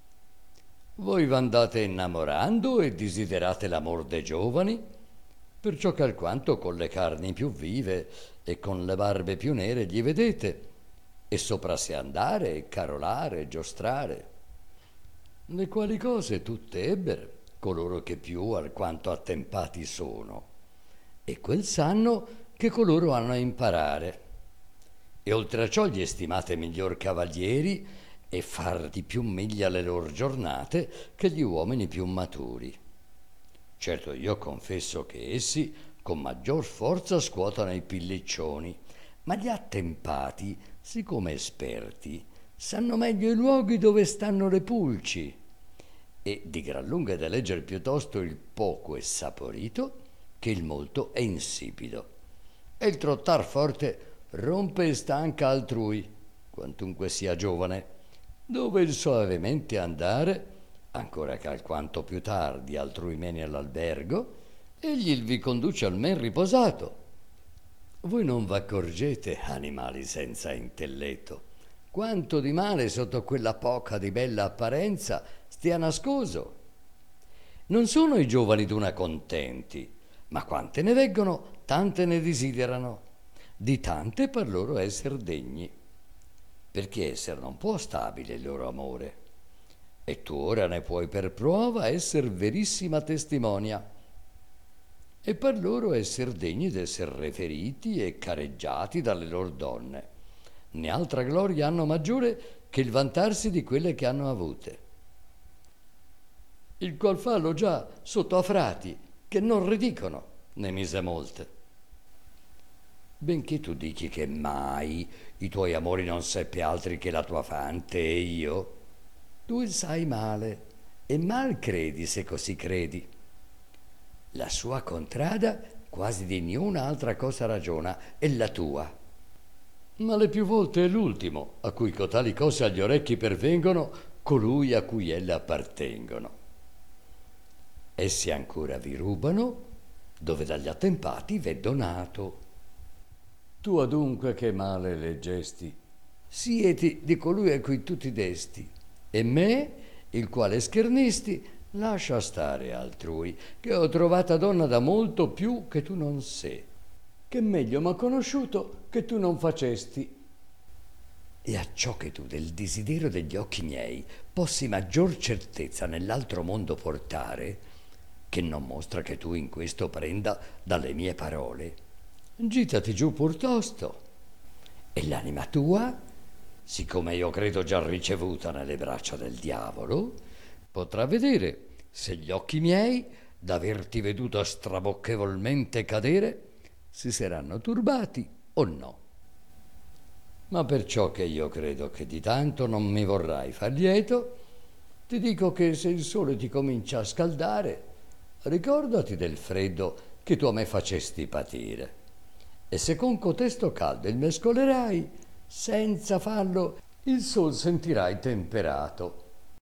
Voi v'andate innamorando e desiderate l'amor de giovani, perciò che alquanto con le carni più vive e con le barbe più nere gli vedete, e sopra sé andare, e carolare, e giostrare, le quali cose tutte ebber coloro che più alquanto attempati sono, e quel sanno che coloro hanno a imparare. E oltre a ciò gli estimate miglior cavalieri e far di più miglia le loro giornate che gli uomini più maturi. Certo, io confesso che essi con maggior forza scuotano i pilliccioni, ma gli attempati, siccome esperti, sanno meglio i luoghi dove stanno le pulci, e di gran lunga è da legger piuttosto il poco è saporito che il molto è insipido, e il trottar forte rompe e stanca altrui, quantunque sia giovane, dove il soavemente andare, ancora che alquanto più tardi altrui meni all'albergo, egli il vi conduce almen riposato. Voi non v'accorgete, animali senza intelletto, quanto di male sotto quella poca di bella apparenza stia nascoso. Non sono i giovani d'una contenti, ma quante ne veggono, tante ne desiderano, di tante par loro esser degni, perché esser non può stabile il loro amore, e tu ora ne puoi per prova esser verissima testimonia, e par loro esser degni d'esser referiti e careggiati dalle loro donne, né altra gloria hanno maggiore che il vantarsi di quelle che hanno avute, il qual fallo già sotto a frati che non ridicono ne mise molte. Benché tu dichi che mai i tuoi amori non seppe altri che la tua fante e io, tu il sai male, e mal credi se così credi. La sua contrada quasi di niuna altra cosa ragiona, e la tua. Ma le più volte è l'ultimo, a cui cotali cose agli orecchi pervengono, colui a cui elle appartengono. Essi ancora vi rubano, dove dagli attempati v'è donato. Tu adunque che male leggesti, sieti di colui a cui tu ti desti, e me, il quale schernisti, lascia stare altrui, che ho trovata donna da molto più che tu non sé, che meglio m'ha conosciuto che tu non facesti. e acciò che tu del desiderio degli occhi miei possi maggior certezza nell'altro mondo portare, che non mostra che tu in questo prenda dalle mie parole, gittati giù piuttosto, e l'anima tua, siccome io credo già ricevuta nelle braccia del diavolo, potrà vedere se gli occhi miei, d'averti veduto strabocchevolmente cadere, si saranno turbati o no. Ma perciò che io credo che di tanto non mi vorrai far lieto, ti dico che se il sole ti comincia a scaldare, ricordati del freddo che tu a me facesti patire. E se con cotesto caldo il mescolerai, senza farlo il sol sentirai temperato.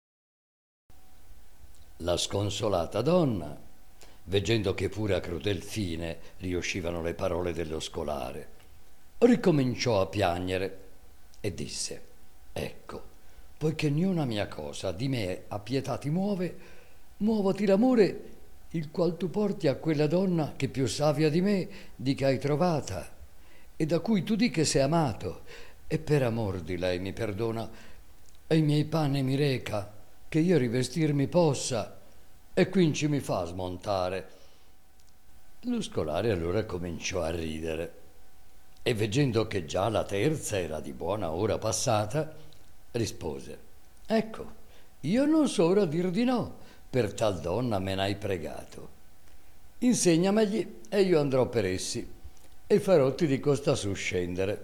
La sconsolata donna, veggendo che pure a crudel fine riuscivano le parole dello scolare, ricominciò a piagnere e disse: ecco, poiché niuna mia cosa di me a pietà ti muove, muovoti l'amore il qual tu porti a quella donna che più savia di me di che hai trovata e da cui tu di che sei amato, e per amor di lei mi perdona e i miei panni mi reca che io rivestirmi possa, e quinci mi fa smontare. Lo scolare allora cominciò a ridere, e veggendo che già la terza era di buona ora passata, rispose: ecco, io non so ora dir di no, per tal donna me n'hai pregato. Insegnamegli e io andrò per essi, e farotti di costa su scendere.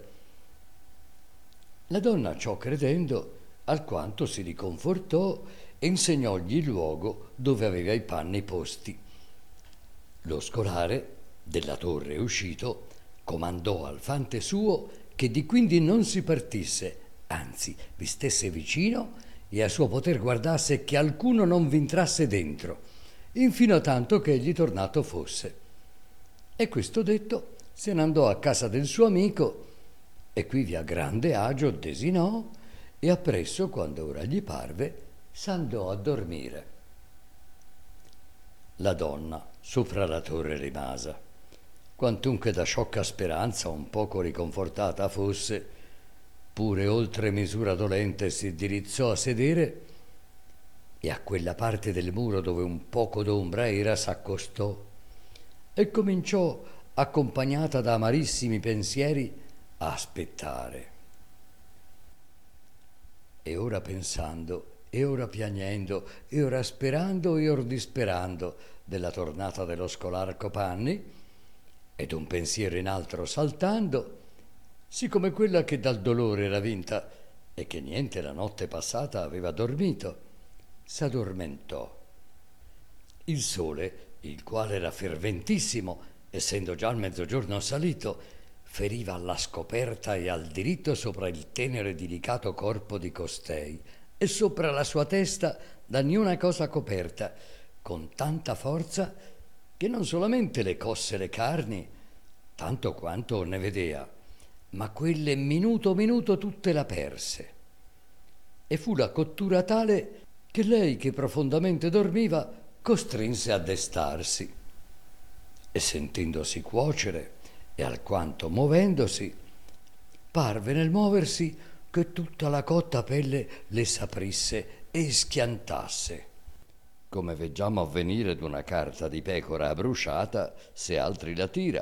La donna, ciò credendo, alquanto si riconfortò e insegnògli il luogo dove aveva i panni posti. Lo scolare, della torre uscito, comandò al fante suo che di quindi non si partisse, anzi vi stesse vicino e a suo poter guardasse che alcuno non vi entrasse dentro, infino a tanto che egli tornato fosse. E questo detto se n'andò a casa del suo amico, e quivi a grande agio desinò, e appresso, quando ora gli parve, s'andò a dormire. La donna sopra la torre rimasa, quantunque da sciocca speranza un poco riconfortata fosse, pure oltre misura dolente si dirizzò a sedere, e a quella parte del muro dove un poco d'ombra era s'accostò, e cominciò, accompagnata da amarissimi pensieri, a aspettare. E ora pensando, e ora piagnendo, e ora sperando, e or disperando della tornata dello scolar Copanni, ed un pensiero in altro saltando, siccome quella che dal dolore era vinta e che niente la notte passata aveva dormito, s'addormentò. Il sole, il quale era ferventissimo, essendo già il mezzogiorno salito, feriva alla scoperta e al diritto sopra il tenero e delicato corpo di costei, e sopra la sua testa da niuna cosa coperta, con tanta forza che non solamente le cosse le carni, tanto quanto ne vedea, ma quelle minuto minuto tutte la perse. E fu la cottura tale che lei, che profondamente dormiva, costrinse a destarsi, e sentendosi cuocere e alquanto movendosi, parve nel muoversi che tutta la cotta pelle le s'aprisse e schiantasse, come veggiamo avvenire d'una carta di pecora abbruciata se altri la tira.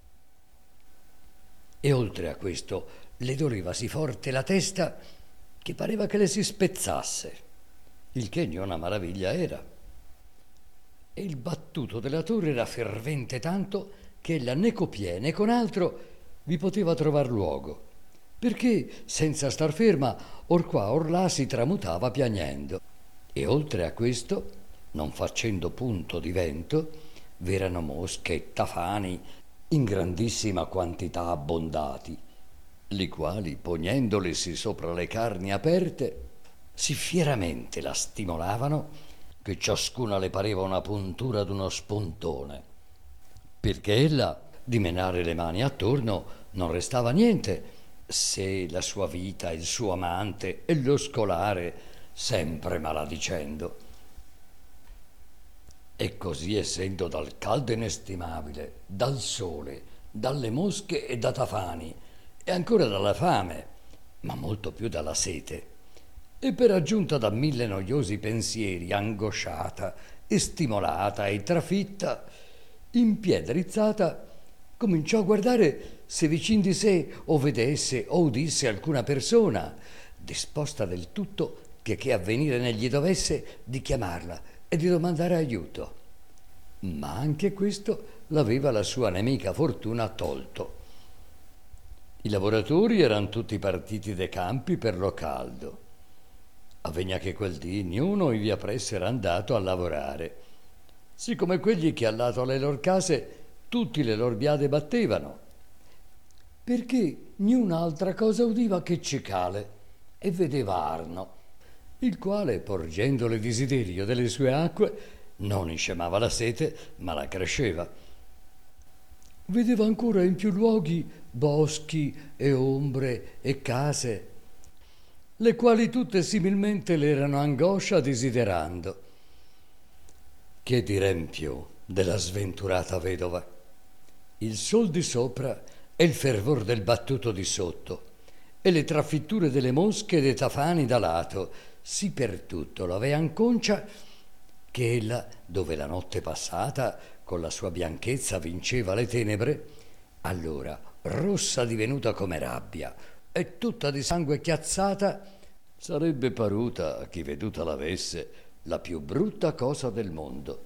E oltre a questo le doleva sì forte la testa che pareva che le si spezzasse, il che niuna maraviglia era. E il battuto della torre era fervente tanto che ella né co pie né con altro vi poteva trovar luogo, perché senza star ferma or qua or là si tramutava piagnendo. E oltre a questo, non facendo punto di vento, v'erano mosche e tafani in grandissima quantità abbondati, li quali, ponendolesi sopra le carni aperte, sì fieramente la stimolavano che ciascuna le pareva una puntura d'uno spuntone, perché ella, di menare le mani attorno, non restava niente, se la sua vita, il suo amante e lo scolare sempre maladicendo. E così, essendo dal caldo inestimabile, dal sole, dalle mosche e da tafani, e ancora dalla fame, ma molto più dalla sete, e per aggiunta da mille noiosi pensieri, angosciata e stimolata e trafitta, in piedi rizzata, cominciò a guardare se vicin di sé o vedesse o udisse alcuna persona, disposta del tutto che che avvenire ne gli dovesse di chiamarla e di domandare aiuto. Ma anche questo l'aveva la sua nemica fortuna tolto. I lavoratori erano tutti partiti dai campi per lo caldo. Avvegna che quel dì niuno in via presso era andato a lavorare, siccome quelli che al lato alle loro case tutti le loro biade battevano, perché niun'altra cosa udiva che cicale, e vedeva Arno, il quale, porgendole desiderio delle sue acque, non inscemava la sete, ma la cresceva. Vedeva ancora in più luoghi boschi e ombre e case, le quali tutte similmente le erano angoscia desiderando. Che direm più della sventurata vedova? Il sol di sopra e il fervor del battuto di sotto, e le trafitture delle mosche e dei tafani da lato, sì per tutto l'avean concia che ella, dove la notte passata con la sua bianchezza vinceva le tenebre, allora, rossa divenuta come rabbia e tutta di sangue chiazzata, sarebbe paruta, a chi veduta l'avesse, la più brutta cosa del mondo.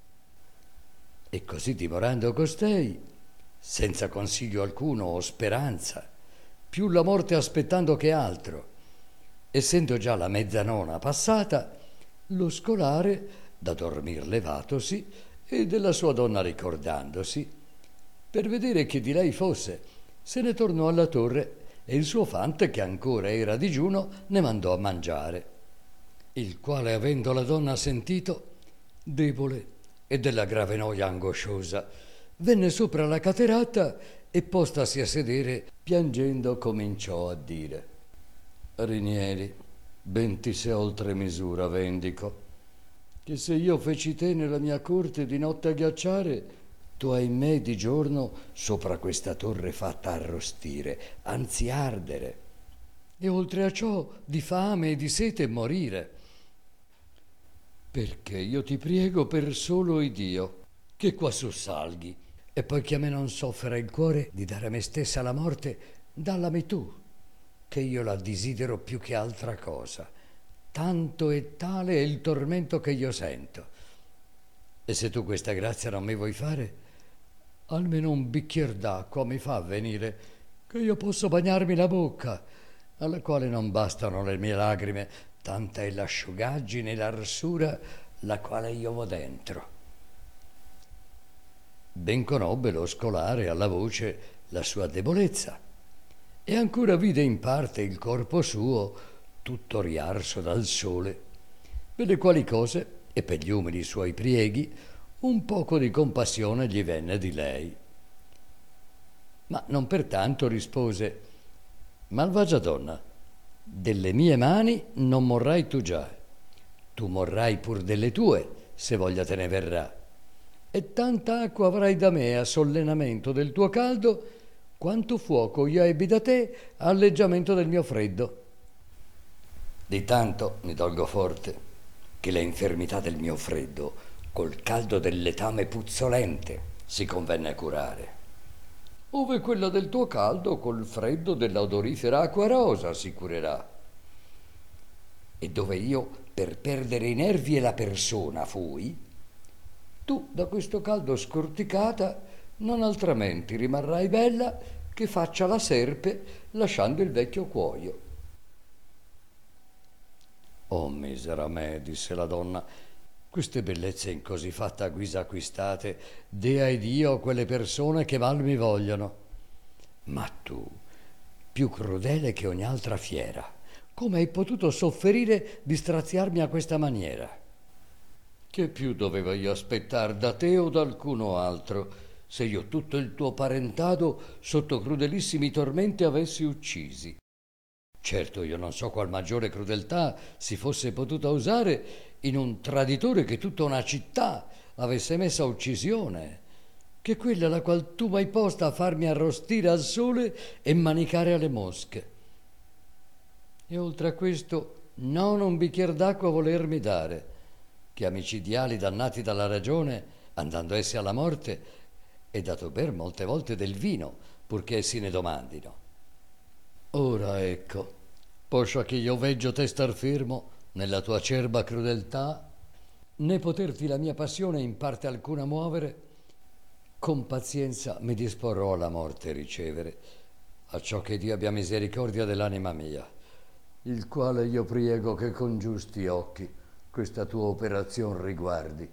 E così dimorando costei, senza consiglio alcuno o speranza, più la morte aspettando che altro, essendo già la mezzanona passata, lo scolare, da dormir levatosi e della sua donna ricordandosi, per vedere che di lei fosse, se ne tornò alla torre e il suo fante, che ancora era digiuno, ne mandò a mangiare, il quale, avendo la donna sentito, debole e della grave noia angosciosa, venne sopra la caterata e postasi a sedere, piangendo cominciò a dire: Rinieri, ben ti se oltre misura vendico, che se io feci te nella mia corte di notte a ghiacciare, tu hai me di giorno sopra questa torre fatta arrostire, anzi ardere, e oltre a ciò di fame e di sete morire. Perché io ti priego per solo Iddio, che quassù salghi, e poi che a me non soffra il cuore di dare a me stessa la morte, dallami tu, che io la desidero più che altra cosa. Tanto e tale è il tormento che io sento. E se tu questa grazia non mi vuoi fare, almeno un bicchier d'acqua mi fa venire, che io posso bagnarmi la bocca, alla quale non bastano le mie lagrime, tanta è l'asciugaggine e l'arsura la quale io vo dentro. Ben conobbe lo scolare alla voce la sua debolezza, e ancora vide in parte il corpo suo tutto riarso dal sole, per le quali cose e per gli umili suoi prieghi un poco di compassione gli venne di lei. Ma non pertanto rispose: malvagia donna, delle mie mani non morrai tu già, tu morrai pur delle tue, se voglia te ne verrà, e tanta acqua avrai da me a sollenamento del tuo caldo, quanto fuoco io ebbi da te a alleggiamento del mio freddo. Di tanto mi dolgo forte, che la infermità del mio freddo col caldo del letame puzzolente si convenne curare, ove quella del tuo caldo col freddo della odorifera acqua rosa si curerà. E dove io per perdere i nervi e la persona fui, tu da questo caldo scorticata non altrimenti rimarrai bella che faccia la serpe lasciando il vecchio cuoio. Oh misera me, disse la donna, queste bellezze in così fatta guisa acquistate, dea ed io quelle persone che mal mi vogliono. Ma tu, più crudele che ogni altra fiera, come hai potuto sofferire di straziarmi a questa maniera? Che più dovevo io aspettar da te o da alcuno altro, se io tutto il tuo parentado sotto crudelissimi tormenti avessi uccisi? Certo, io non so qual maggiore crudeltà si fosse potuta usare in un traditore che tutta una città avesse messa a uccisione, che quella la qual tu m'hai posta a farmi arrostire al sole e manicare alle mosche. e oltre a questo non un bicchier d'acqua volermi dare, che a micidiali dannati dalla ragione, andando essi alla morte, è dato ber molte volte del vino, purché essi ne domandino. Ora ecco, poscia che io veggio te star fermo nella tua acerba crudeltà, né poterti la mia passione in parte alcuna muovere, con pazienza mi disporrò alla morte ricevere, acciò che Dio abbia misericordia dell'anima mia, il quale io priego che con giusti occhi questa tua operazione riguardi.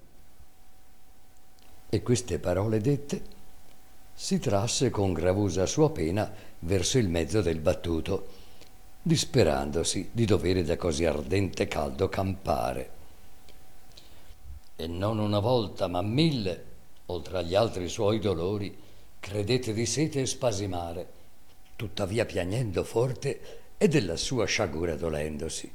E queste parole dette, si trasse con gravusa sua pena verso il mezzo del battuto, disperandosi di dovere da così ardente caldo campare. E non una volta, ma mille, oltre agli altri suoi dolori, credette di sete spasimare, tuttavia piagnendo forte e della sua sciagura dolendosi.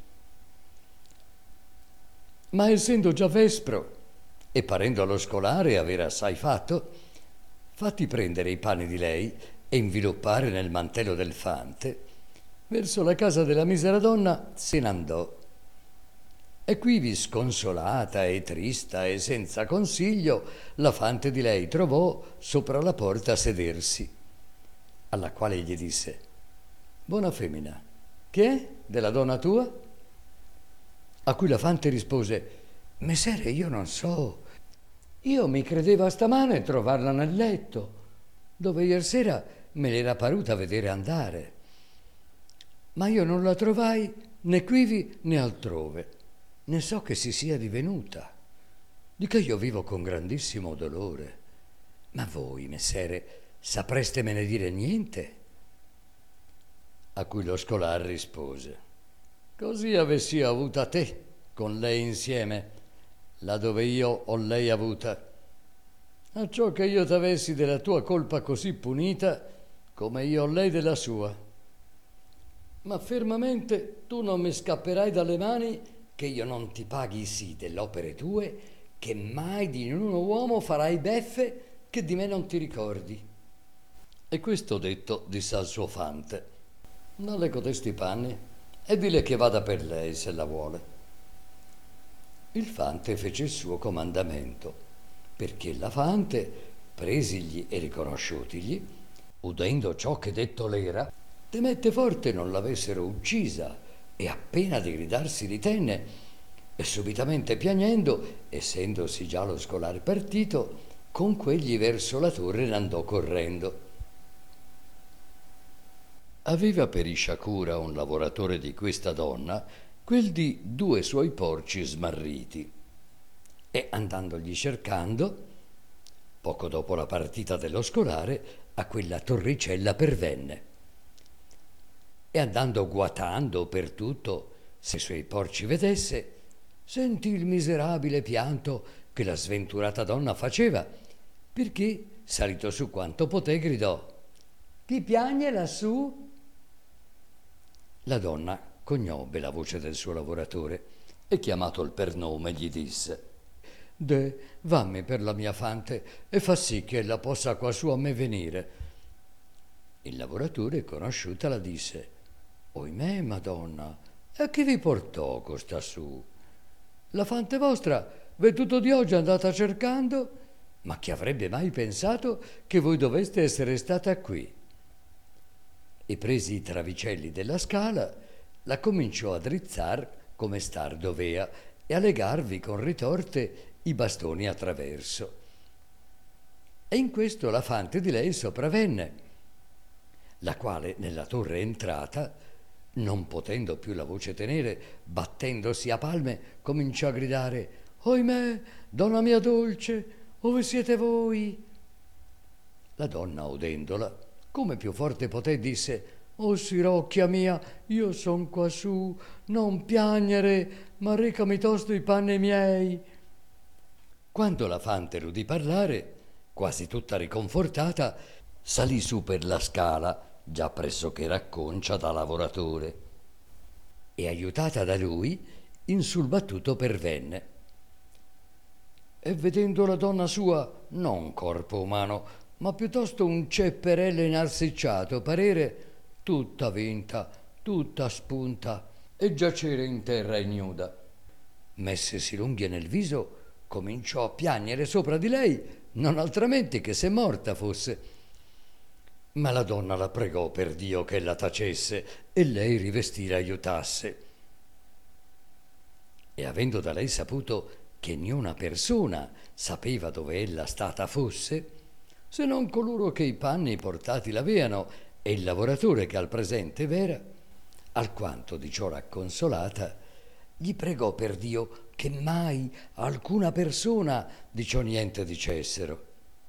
Ma essendo già vespro, e parendo allo scolare aver assai fatto, fatti prendere i panni di lei e inviluppare nel mantello del fante, verso la casa della misera donna se n'andò. E quivi sconsolata e trista e senza consiglio, la fante di lei trovò sopra la porta a sedersi, alla quale gli disse: buona femmina, che è della donna tua? A cui la fante rispose: mesere, io non so. Io mi credeva stamane trovarla nel letto, dove iersera me l'era paruta vedere andare. Ma io non la trovai né quivi né altrove, ne so che si sia divenuta, di che io vivo con grandissimo dolore. Ma voi, messere, saprestemene dire niente? A cui lo scolar rispose: così avessi avuta te con lei insieme, là dove io ho lei avuta, acciò che io t'avessi della tua colpa così punita, come io ho lei della sua. Ma fermamente tu non mi scapperai dalle mani, che io non ti paghi sì dell'opere tue, che mai di niuno uomo farai beffe che di me non ti ricordi. E questo detto disse al suo fante: dalle codesti panni e dile che vada per lei se la vuole. Il fante fece il suo comandamento, perché la fante, presigli e riconosciutigli, udendo ciò che detto l'era, temette forte non l'avessero uccisa, e appena di gridar si ritenne, e subitamente piagnendo, essendosi già lo scolare partito, con quegli verso la torre n'andò correndo. Aveva per isciacura un lavoratore di questa donna quel di due suoi porci smarriti, e andandogli cercando, poco dopo la partita dello scolare, a quella torricella pervenne, e andando guatando per tutto se i suoi porci vedesse, sentì il miserabile pianto che la sventurata donna faceva, perché, salito su quanto poté, gridò: chi piagne lassù? La donna conobbe la voce del suo lavoratore e, chiamatol per nome, gli disse: de, vammi per la mia fante e fa sì che ella possa quassù a me venire. Il lavoratore, conosciutala, disse: oimè, madonna, e chi vi portò costassù? La fante vostra veduto di oggi è andata cercando, ma chi avrebbe mai pensato che voi doveste essere stata qui? E presi i travicelli della scala, la cominciò a drizzar come star dovea e a legarvi con ritorte i bastoni a traverso. E in questo la fante di lei sopravvenne, la quale nella torre entrata, non potendo più la voce tenere, battendosi a palme, cominciò a gridare: oimè, donna mia dolce, ove siete voi? La donna, udendola, come più forte poté, disse: o sirocchia mia, io son quassù, non piagnere, ma recami tosto i panni miei. Quando la fante l'udì parlare, quasi tutta riconfortata, salì su per la scala, già pressoché racconcia da lavoratore, e aiutata da lui, in sul battuto pervenne. E vedendo la donna sua, non corpo umano, ma piuttosto un cepperello inarsicciato, parere tutta vinta, tutta spunta, e giacere in terra ignuda. Messesi l'unghie nel viso, cominciò a piagnere sopra di lei, non altramente che se morta fosse. Ma la donna la pregò per Dio che la tacesse e lei rivestire aiutasse. E avendo da lei saputo che niuna persona sapeva dove ella stata fosse, se non coloro che i panni portati l'aveano e il lavoratore che al presente v'era, alquanto di ciò racconsolata, gli pregò per Dio che mai alcuna persona di ciò niente dicessero.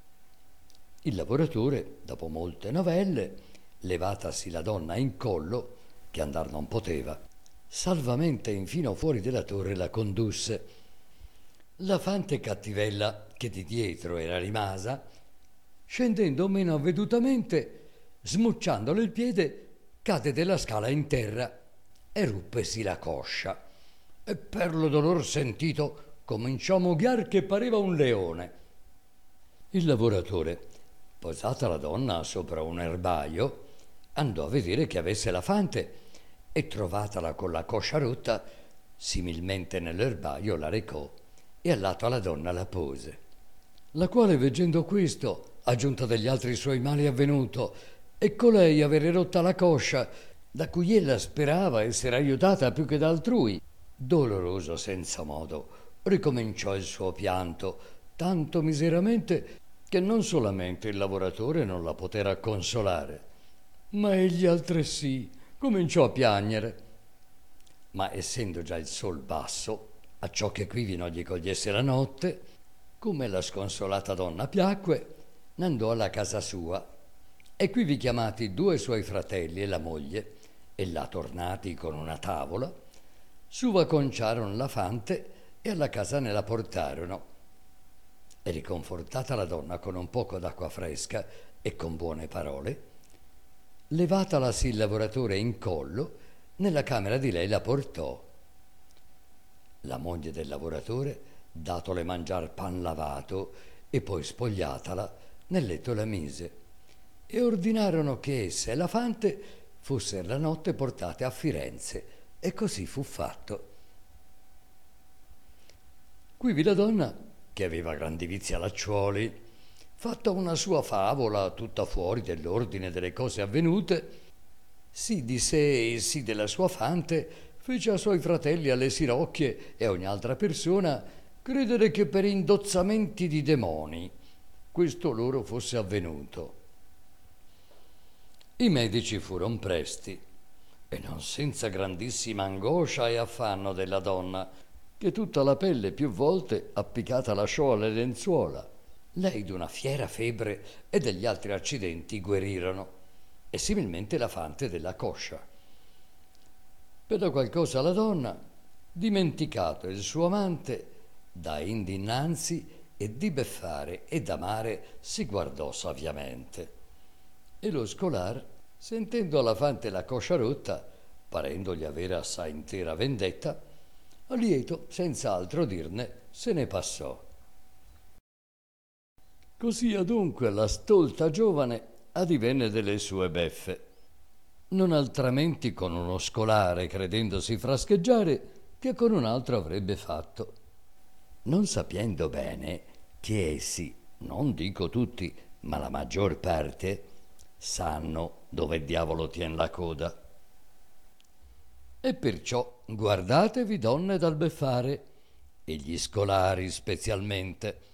Il lavoratore, dopo molte novelle, levatasi la donna in collo, che andar non poteva, salvamente infino fuori della torre la condusse. La fante cattivella, che di dietro era rimasa, scendendo meno avvedutamente, smucciandole il piede, cade della scala in terra e ruppesi la coscia, e per lo dolor sentito cominciò a mughiar che pareva un leone. Il lavoratore, posata la donna sopra un erbaio, andò a vedere che avesse la fante e trovatala con la coscia rotta, similmente nell'erbaio la recò e al lato alla donna la pose, la quale, veggendo questo, aggiunta degli altri suoi mali avvenuto, e colei avere rotta la coscia, da cui ella sperava essere aiutata più che da altrui, doloroso senza modo, ricominciò il suo pianto, tanto miseramente che non solamente il lavoratore non la poteva consolare, ma egli altresì cominciò a piagnere. Ma essendo già il sol basso, acciò che quivi non gli cogliesse la notte, come la sconsolata donna piacque, n'andò alla casa sua, e quivi chiamati due suoi fratelli e la moglie, e là tornati con una tavola, suva conciarono la fante e alla casa ne la portarono. E riconfortata la donna con un poco d'acqua fresca e con buone parole, levatalasi il lavoratore in collo, nella camera di lei la portò. La moglie del lavoratore datole mangiar pan lavato e poi spogliatala nel letto la mise, e ordinarono che essa e la fante fossero la notte portate a Firenze, e così fu fatto. Quivi la donna, che aveva grandi vizi a lacciuoli, fatta una sua favola tutta fuori dell'ordine delle cose avvenute, sì di sé e sì della sua fante, fece a suoi fratelli, alle sirocchie e a ogni altra persona credere che per indozzamenti di demoni questo loro fosse avvenuto. I medici furono presti, e non senza grandissima angoscia e affanno della donna, che tutta la pelle più volte appiccata lasciò alle lenzuola. Lei d'una fiera febbre e degli altri accidenti guerirono, e similmente la fante della coscia. Per qualcosa la donna, dimenticato il suo amante, da indi innanzi e di beffare e d'amare si guardò saviamente. E lo scolar, sentendo alla fante la coscia rotta, parendogli avere assai intera vendetta, a lieto, senza altro dirne, se ne passò. Così adunque la stolta giovane adivenne delle sue beffe, non altramenti con uno scolare, credendosi frascheggiare, che con un altro avrebbe fatto, non sapiendo bene che essi, non dico tutti, ma la maggior parte, sanno dove diavolo tien la coda. E perciò guardatevi donne dal beffare, e gli scolari specialmente,